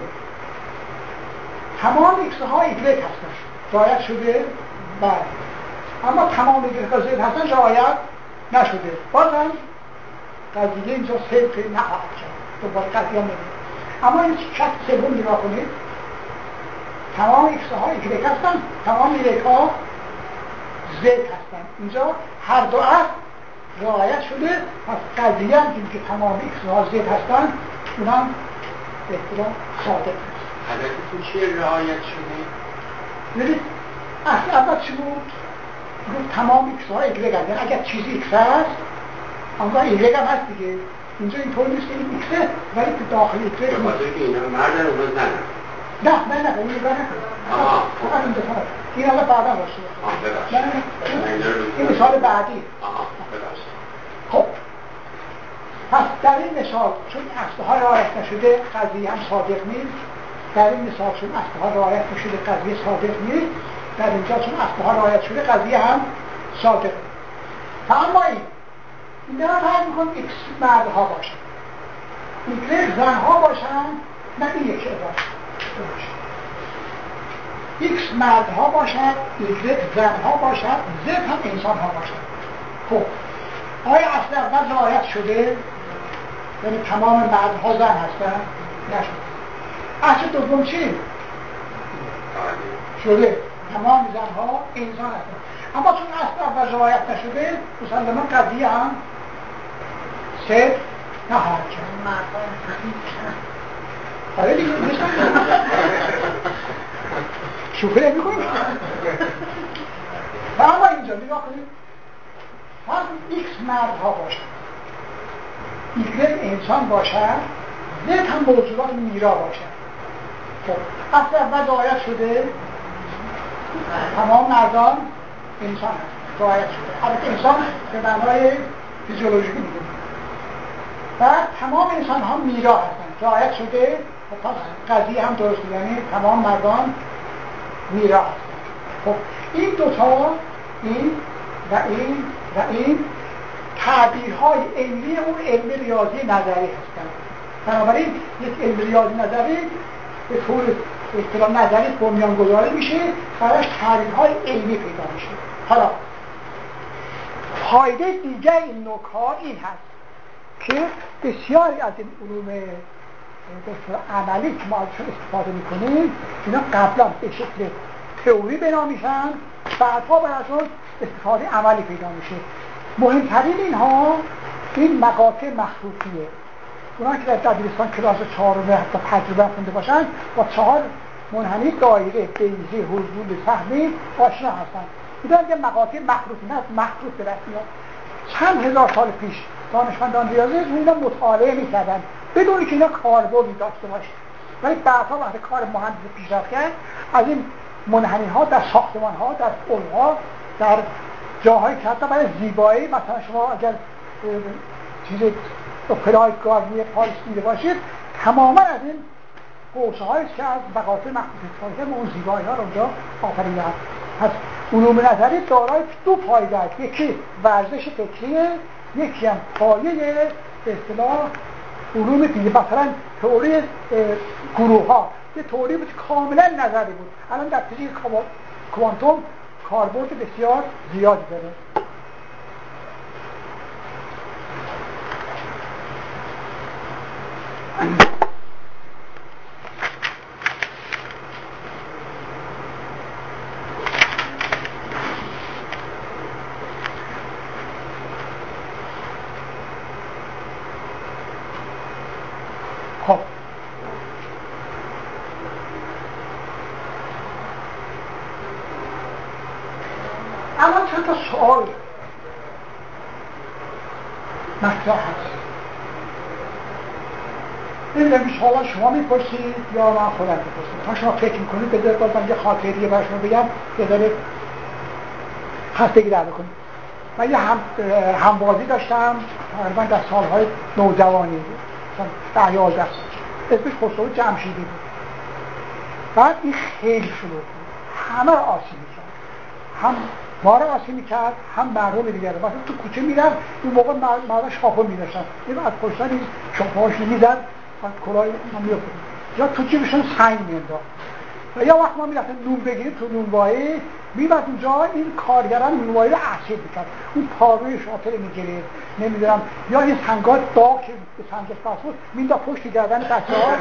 تمام ایکس ها ایگرگ هستن. رعایت شده؟ بله. اما تمام ایگرگ ها زد هستن رعایت نشده. بازم قضیه اینجا صدق نخواهد کرد. دنبال قضیه هم نمیریم. اما این شکل سوم نگاه کنید. تمام ایکس ها ایگرگ هستن، تمام ایگرگ ها زد هستن. اینجا هر دو اصل رعایت شده. پس قضیه هم که تمام ایکس ها زد هستن اونم به احترام صادق هست. حالتتون چیه رعایت شده؟ ببینید اصل اول چی بود؟ تمام ایکس ها ایگرگ هست، یعنی اگر چیزی ایکس هست آنگاه ایگرگ هم هست دیگه. اینجا اینطور نیست که این ایکسه ولی تو داخل ایگرگ نیست. بخاطر که اینا مردن اونو زنن. نه این نگاه نکنه. فقط این دفعه این حالا بعدا باشه. این مثال بعدی. خب پس در این مثال چون اصله ها رعایت نشده قضیه هم صادق نیست. در این مثال چون اصله ها رعایت نشده قضیه صادق نیست. در اینجا چون اصله ها رعایت شده قضیه هم صادق. اما این دارم فرض میکنم ایکس مردها باشن، ایگرگ زنها باشن، نه این یکی باشه ایکس مردها باشد، ایگرگ زنها باشد، زد هم انسان ها باشد. خب آیا اصل اول رعایت شده؟ یعنی تمام مردها زن هستن؟ نشده. اصل دوم چی؟ شده تمام زنها انسان هستن. اما چون اصل اول رعایت نشده مسلما قضیه هم صدق نخواهد کرد. آره دیگه نیستن شوخی نمی کنیم. و اما اینجا نگاه کنیم فرض ایکس مردها باشد، ایگرگ انسان باشد، زد هم موجودات میرا باشد. خب اصل اول رعایت شده تمام مردان انسان هست، رعایت شده. البته انسان به معنای فیزیولوژیکی میگه. بعد تمام انسان ها میرا هستند، رعایت شده. پس قضیه هم درست، یعنی تمام مردان میرا هستند. خب این دوتا این و این تعبیرهای علمی اون علم ریاضی نظری هستند. بنابراین یک علم ریاضی نظری به طور اصطلاح نظری بنیانگذاری میشه، براش تعبیرهای علمی پیدا میشه. حالا فایده دیگر این نوع کار این هست که بسیاری از این علوم عملی که ما ازشون استفاده میکنیم اینا قبلا به شکل تئوری بنا میشن، بعدها براشون استفاده عملی پیدا میشه. مهمترین اینها این مقاطع مخروطیه. اونا که در دبیرستان کلاس 4 حتی تجربه خونده باشن با 4 منحنی دایره بیضی حضور سهمی آشنا هستن. میدونم که مقاطع مخروطی هست، مخروط به دست میاد. چند هزار سال پیش دانشمندان ریاضی اینا مطالعه میکردن بدون که اینا کاربردی داشته باشه، ولی بعدها وقتی کار مهندسی پیشرفت کرد از این منحنی ها در ساختمان ها، در پل‌ها، در جاهایی که حتی برای زیبایی، مثلا شما اگر چیز اپرای گارنیر پاریس دیده باشید تماما از این قوسه هایی که از مقاطع مخصوص استفاده کرد اون زیبایی ها رو اونجا آفریدن. پس علوم نظری دارای دو پایه است، یکی ورزش فکریه، یکی هم پایه به اصطلاح علوم دیگه. مثلا تئوری گروه ها یه تئوری بود کاملا نظری بود، الان در فیزیک کوانتوم کاربرد بسیار زیادی داره. خب الان چند تا سوال مطرح هست. نمیدونم سوالا شما میپرسید یا من خودم میپرسید. تا شما فکر میکنید بذارید باز من یه خاطریه برای شما بگم که داره خستگی در بکنید. من یه همبازی داشتم تقریبا در سالهای نوجوانی بود، 10-11 سال. اسمش خسرو جمشیدی بود. بعد این خیلی شلوغ بود، همه رو آسیب می‌کرد، هم ما رو آسیب می‌کرد هم مردم دیگر. مثلا تو کوچه میرم اون موقع مردم شاپو می‌داشتن، این از پشتن این شاپوهاشون می‌زد بعد کلاه ما می‌افتاد یا تو جیبشون سنگ می‌انداخت. و یا وقت ما می‌رفتیم نون بگیریم تو نونوایی می‌برد اونجا این کارگران نونوایی رو اسیر می‌کرد، اون پاروی شاطر می‌گرفت نمی‌دونم، یا این سنگ‌ها داغ که به سنگش بس بود می‌انداخت پشت گردن بچه‌ها.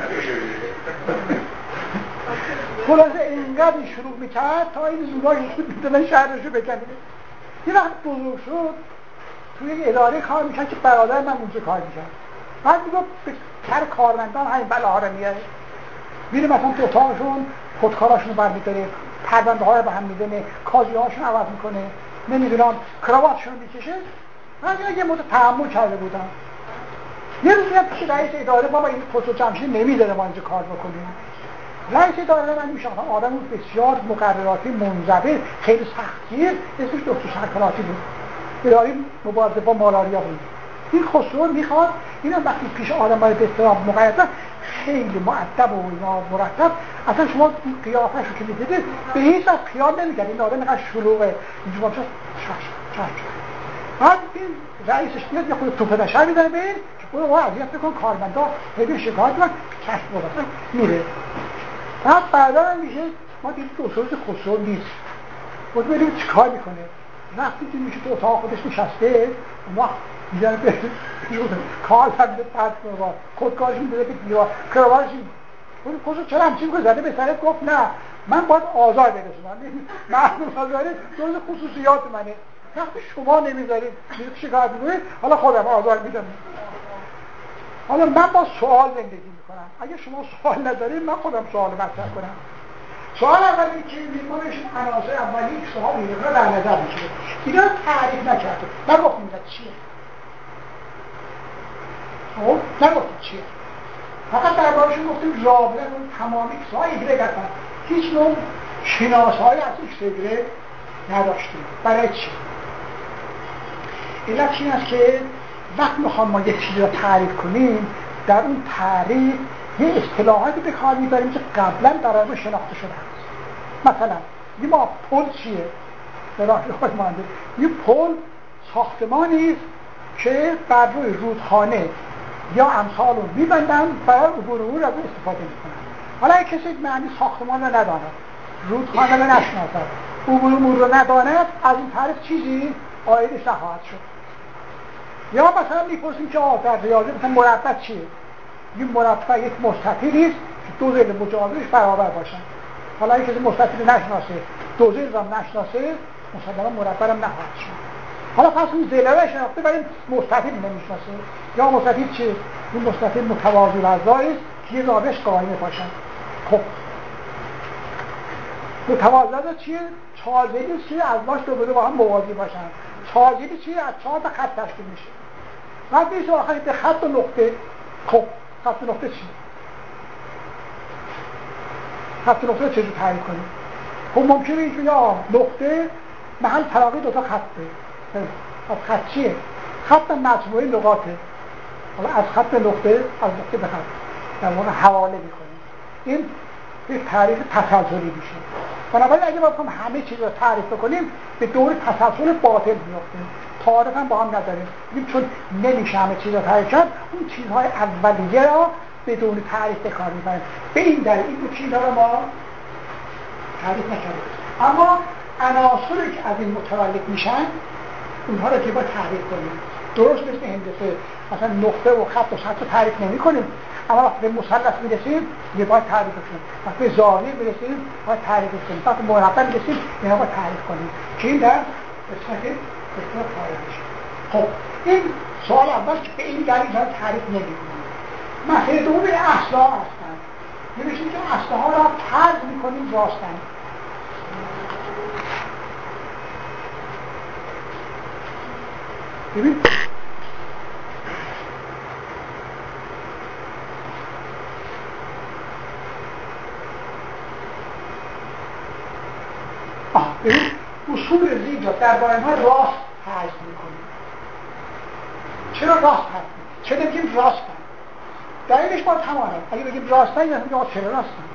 خلاصه اینقدر شروع میکرد تا این زورای میدونن شهرشو بکنه. یه وقت بزرگ شد توی یک اداره کار میکرد که برادر من اونجا کار میکرد. بعد میگفت به سر کارمندان همین بلاها رو میاره، میره مثلا تو اتاقشون خودکاراشون رو برمیداره، پرونده های به هم میزنه، کازی هاشون عوض میکنه، نمیدونم کراواتشون میکشه. من یه مدت تحمل کرده بودم. یه روز میاد پیش رئیس اداره، بابا این خسرو جمشید نمیذاره ما اینجا کار بکنیم. رئیس اداره من میشناختم، آدم بود بسیار مقرراتی، منضبط، خیلی سختگیر، اسمش دکتر شکراتی بود، اداره مبارزه با مالاریا بود. این خسرو میخواد اینا وقتی پیش آدمای به اصطلاح مقیدن خیلی مؤدب و اینا مرتب، اصلا شما این قیافه‌شو که میدیدید به هیچ وجه خیال نمی‌کردید این آدم اینقدر شلوغه، اینجوری باشه چش. بعد این رئیسش میاد یه خود توپ نشر میزنه به این که برو اذیت بکن کارمندا، هی شکایت کن، چش بابا میره. بعد بعدا میشه ما دیدیم دکتر خسرو نیست. بود بریم چیکار میکنه؟ وقتی که میشه تو اتاق خودش نشسته، اون وقت میذاره به کار هم به پرد کنه، خودکارش میده به دیوار، کراواتش اون خسرو چرا همچین که زده به سرت؟ گفت نه من باید آزار برسونم، معلوم آزاره جز خصوصیات منه، وقتی شما نمیذارید شکایت میکنید حالا خودم آزار میدم. حالا من با سوال زندگی میکنم، اگه شما سوال ندارید من خودم سوال مطرح کنم. سوال اولی که میکنش عناصر اولی که سوال میکنه در نظر میگیره، اینا رو تعریف نکرده، نگفت میگه چیه، خب نگفت چیه، فقط دربارشون گفتیم رابطه اون تمامی کسای ایگرگ هستن، هیچ نوع شناسایی از ایکس ایگرگ نداشتیم. برای چی؟ علت این است که وقت میخوام ما یک چیزی رو تعریف کنیم، در اون تعریف یه اصطلاحاتی به کار میبریم که قبلا در ما شناخته شده است. مثلا ما پل چیه؟ به راه خود مانده یه پل ساختمانی است که بر روی رودخانه یا امثال رو میبندن برای عبور از اون استفاده میکنن. حالا اگه کسی معنی ساختمان رو نداند، رودخانه رو نشناسد، عبور رو نداند، از این تعریف چیزی عایدش نخواهد شد. یا مثلا میپرسیم که در ریاضی مثلا مربع چیه؟ این مربع یک مستطیلی است که دو ضلع مجاورش برابر باشن. حالا اگه کسی مستطیل نشناسه، دو ضلع هم نشناسه، مسلما مربع هم نخواهد شد. حالا پس اون ضلع رو شناخته ولی مستطیل نمیشناسه. یا مستطیل چیه؟ این مستطیل متوازی الاضلاع است که یه زاویه‌اش قائمه باشن. خب متوازی الاضلاع چیه؟ چهار ضلعی چیه؟ اضلاعش دو به دو با هم موازی باشن. چهار ضلعی چیه؟ از 4 تا خط تشکیل میشه. بعد میشه آخری به خط و نقطه. خب خط و نقطه چی؟ خط و نقطه چجور تعریف کنیم؟ خب ممکنه اینکه یا نقطه محل تلاقی دو تا خطه. از خط چیه؟ خط مجموعه نقاطه. حالا از خط به نقطه، از نقطه به خط در واقع حواله میکنیم. این یک تعریف تسلسلی میشه. بنابراین اگه ما بخوایم همه چیز رو تعریف بکنیم به دور تسلسل باطل میافتیم. تعارف هم با هم نداریم. چون نمیشه همه چیز رو تعریف کرد، اون چیزهای اولیه را بدون تعریف به کار میبریم. به این دلیل این دو چیزها رو ما تعریف نکردیم. اما عناصری که از این متولد میشن اونها رو که باید تعریف کنیم. درست مثل هندسه، مثلا نقطه و خط و سطح رو تعریف نمی کنیم، اما وقتی به مثلث میرسیم یه باید تعریف کنیم، وقتی به زاویه میرسیم باید تعریف کنیم، وقتی به مربع میرسیم اینا باید تعریف کنیم که این در قسمت بسیار تعریف میشه. خب این سوال اول که به این دلیل باید تعریف نمی کنیم. مسئله دوم اصلا هستن، نمیشیم که اصلاها را فرض میکنیم راستن. ببین اصول ریاضی درباره ما راست فرض میکنیم. چرا راست فرض میکنیم؟ چرا بگیم راستن؟ دلیلش باید همانه. اگه بگیم راستن یا بگیم چرا راستن؟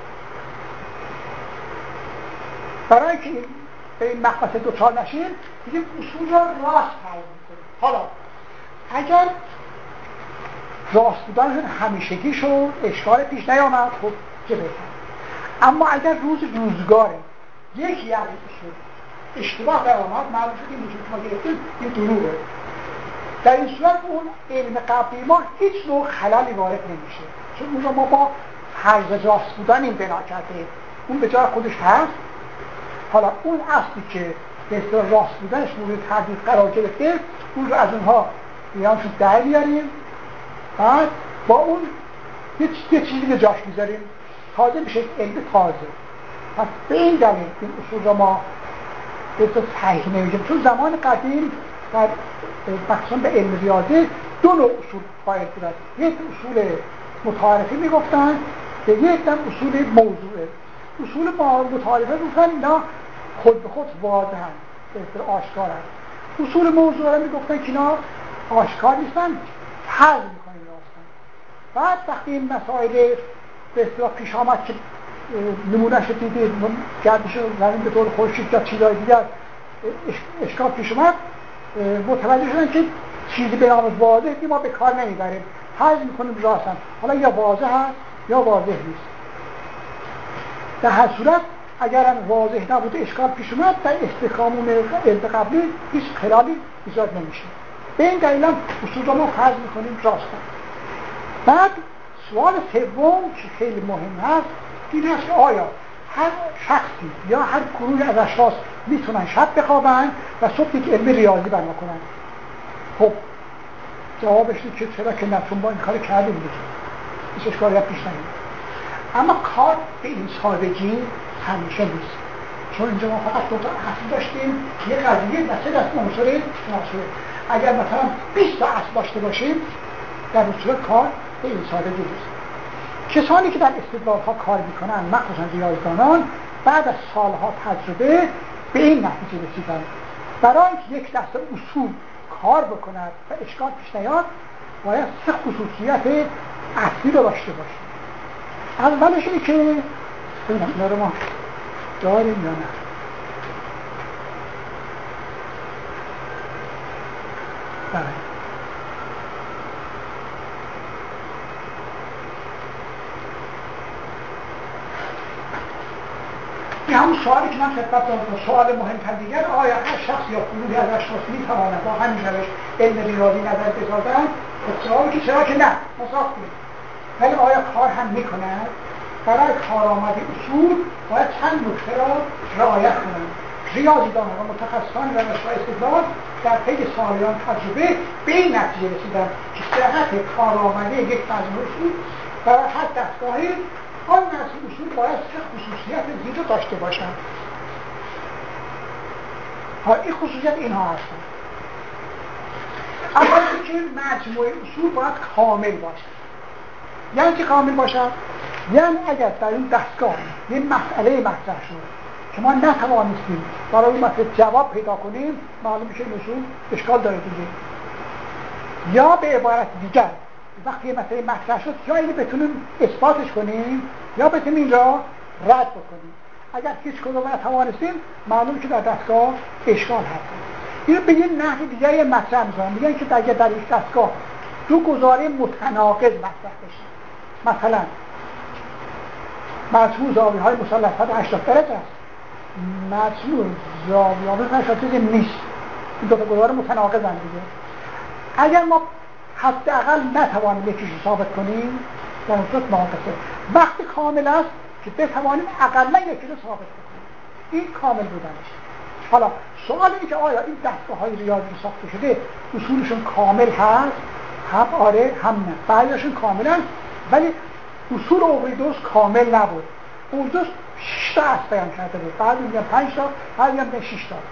برای که به این مقبسه دوچار نشیم بگیم اصول را راست فرض میکنیم. حالا اگر راست بودنشون همیشگیشون اشکال پیش نیامد خب چه بهتر. اما اگر روزگاره یکی از اشتباه در آمد معلوم شد این وجود ما گرفتیم این دروغه. در این صورت اون علم قبلی ما هیچ نوع خلالی وارد نمیشه، چون اون رو ما با فرض راست بودن این بنا کرده، اون به جای خودش هست. حالا اون اصلی که به اصطلاح راست بودنش مورد تردید قرار گرفته اون رو از اونها بیانشون در بیاریم، بعد با اون یه چیزی به جاش میذاریم، تازه میشه علم تازه. پس به این دلیل این اصول را ما به طور صحیح نمیگیم. چون زمان قدیم در مخصوصا به علم ریاضی دو نوع اصول قائل بودند. یک اصول متعارفی میگفتن به یک دم اصول موضوعه. اصول متعارفه گفتن اینا خود به خود واضحن، به اصطلاح آشکارن. اصول موضوعه میگفتن که اینا آشکار نیستن، فرض میکنیم راستن. بعد وقتی این مسائل به اصطلاح پیش آمد که نمونهش دیدید گردش زمین به طور خورشید یا چیزای دیگر اشکال پیش اومد، متوجه شدن که چیزی به نام واضح که ما به کار نمیبریم، فرض میکنیم راستن. حالا یا واضح هست یا واضح نیست. در هر صورت اگر هم واضح نبود اشکال پیش اومد، در استحکام علم قبلی هیچ خلالی ایجاد نمیشه. به این دلیل هم اصول را ما فرض میکنیم راستن. بعد سوال سوم که خیلی مهم هست این هست که آیا هر شخصی یا هر گروهی از اشخاص میتونن شب بخوابن و صبح یک علم ریاضی بنا کنن؟ خب جوابش اینه که چرا که نتون با این کار کردیم دیگه، هیچ اشکالی پیش نمیاد. اما کار به این سادگی همیشه نیست، چون اینجا ما فقط دو تا اصل داشتیم، یک قضیه و سه دست عنصر مناسبه. اگر مثلا 20 تا اصل داشته باشیم در اون صورت کار به این سادگی نیست. کسانی که در استدلال‌ها کار میکنن، مخصوصا ریاضیدانان، بعد از سالها تجربه به این نتیجه رسیدن برای اینکه یک دسته اصول کار بکند و اشکال پیش نیاد باید سه خصوصیت اصلی رو داشته باشه. اولش اینه که اینا رو ما داریم یا نه؟ بله. این همون سوالی که من خدمت دادم، سوال مهمتر دیگر، آیا هر شخص یا گروهی از اشخاص میتواند با همین روش علم ریاضی نظر بسازند؟ خب سوالی که چرا که نه، مصاف کنید. ولی آیا کار هم میکنند؟ برای کارآمدی اصول باید چند نکته را رعایت کنند. ریاضیدانان و متخصصان روش‌های استدلال در طی سالیان تجربه به این نتیجه رسیدند که صحت کارآمدی یک مجموعه اصول برای هر دستگاهی آن اصول باید سه خصوصیت زیر داشته باشند. این خصوصیت اینها هستند. اول اینکه مجموعه اصول باید کامل باشد. یعنی که کامل باشد یعنی اگر در این دستگاه یه مسئله مطرح شد که ما نتوانستیم برای اون مسئله جواب پیدا کنیم، معلوم میشه این اصول اشکال داره دیگه. یا به عبارت دیگر وقتی یه مسئله مطرح شد یا اینو بتونیم اثباتش کنیم یا بتونیم این را رد بکنیم. اگر هیچ کدوم نتوانستیم معلوم که در دستگاه اشکال هست. اینو به یه نحو دیگری مطرح می‌کنن، میگن که در یک دستگاه دو گزاره متناقض مطرح بشه. مثلا مجموع زاویه‌های مثلث 180 درجه است، مجموع زاویه‌های 180 درجه نیست. این دو تا گزاره متناقضن دیگه. اگر ما حداقل نتوانیم یکیش رو ثابت کنیم در اون صورت ناقصه. وقتی کامل است که بتوانیم اقلا یکی رو ثابت کنیم، این کامل بودنش. حالا سوال اینه که آیا این دستگاه‌های ریاضی ساخته شده اصولشون کامل هست؟ هم آره هم نه. بعضیشون کاملن ولی اصول اوگلیدوس کامل نبود. اوگلیدوس 6 تا اصل بیان کرده بود، بعضی میگن 5 تا، بعضی میگن 6 تا.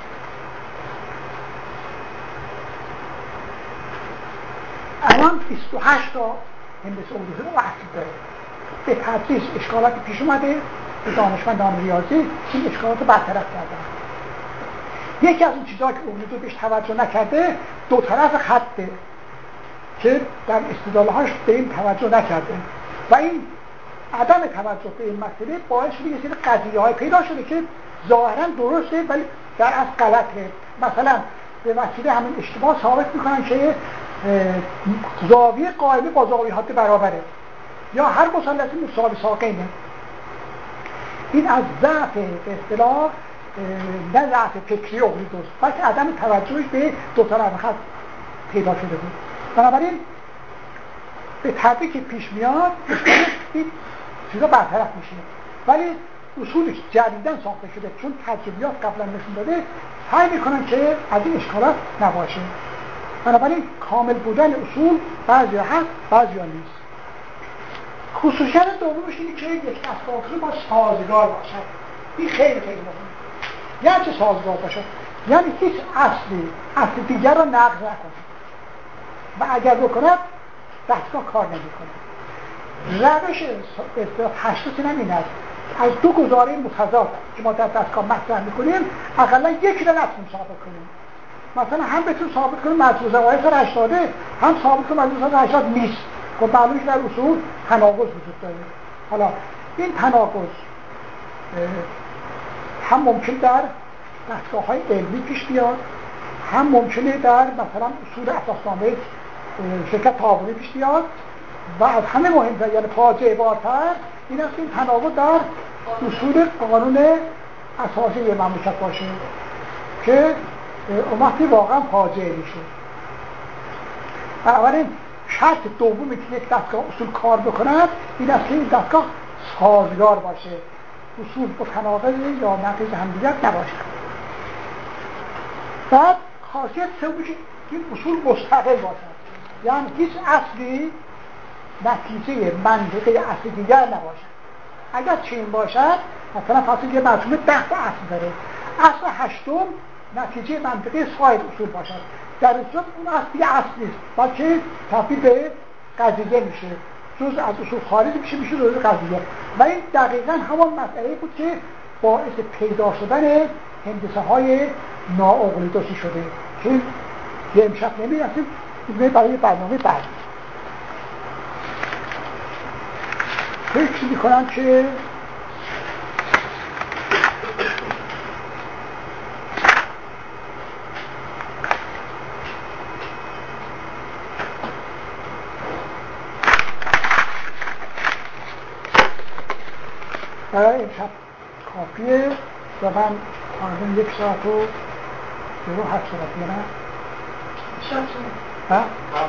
الان 28 تا هندسه اوگلیدوس رو اصل داره. به تدریج اشکالات پیش اومده به دانشمندان ریاضی این اشکالات رو برطرف کردن. یکی از اون چیزهایی که اوگلیدوس بهش توجه نکرده دو طرف خطه که در استدلال‌هاش به این توجه نکرده و این عدم توجه به این مسئله باعث شده یه سری قضیه‌های پیدا شده که ظاهراً درسته ولی در اصل غلطه. مثلا به وسیله همین اشتباه ثابت می‌کنن که زاویه قائمه با زاویه حاد برابره یا هر مثلثی مساوی ساقینه. این از ضعف به اصطلاح نه ضعف فکری اوگلیدوس بلکه عدم توجهش به دو طرف خط پیدا شده بود. بنابراین به تدریج که پیش میاد این چیزا برطرف میشه ولی اصولش جدیداً ساخته شده چون تجربیات قبلا نشون داده سعی میکنن که از این اشکالات نباشه. بنابراین کامل بودن اصول بعضیا هست بعضیا نیست. خصوصیت دومش اینه که یک دستگاه اتومبیل با سازگار باشد. این خیلی خیلی مهمه. یعنی چه سازگار باشد؟ یعنی هیچ اصل دیگر را نقض نکنه و اگر بکند دستگاه کار نمیکنه. روش تشخیص این است از دو گزاره متضاد که ما در دستگاه مطرح میکنیم اقلا یکی را نتونیم ثابت کنیم. مثلا هم بتونیم ثابت کنیم مجموع زوایای 180 هم ثابت کنیم مجموع 180 نیست. خب معلومه که در اصول تناقض وجود داره. حالا این تناقض هم ممکن در دستگاه‌های علمی پیش بیاد، هم ممکنه در مثلا اصول اساسنامه شرکت تعاونی پیش بیاد و از همه مهمتر یعنی فاجعه بارتر این است که این تناقض در اصول قانون اساسی یک مملکت باشه که اون وقتی واقعا فاجعه میشه. بنابراین شرط دومی که یک دستگاه اصول کار بکند این است که این دستگاه سازگار باشه، اصول متناقض یا نقیض همدیگر نباشد. بعد خاصیت سومی که این اصول مستقل باشد، یعنی هیچ اصلی نتیجه منطقی اصل دیگر نباشد. اگر چنین باشد مثلا فرض کنید یه مجموعه 10 تا اصل داره، اصل هشتم نتیجه منطقی سایر اصول باشد، در این صورت اون اصل دیگه اصل نیست بلکه تبدیل به قضیه میشه، جز از اصول خارج میشه جز قضیه. و این دقیقاً همان مسئله بود که باعث پیدا شدن هندسه های نااقلیدوسی شده که یه امشب نمیرسیم برای برنامه بعد. فکر میکنم که برای امشب کافیه و من تقریبا 1 ساعت و 7 ساعت دیگه نه؟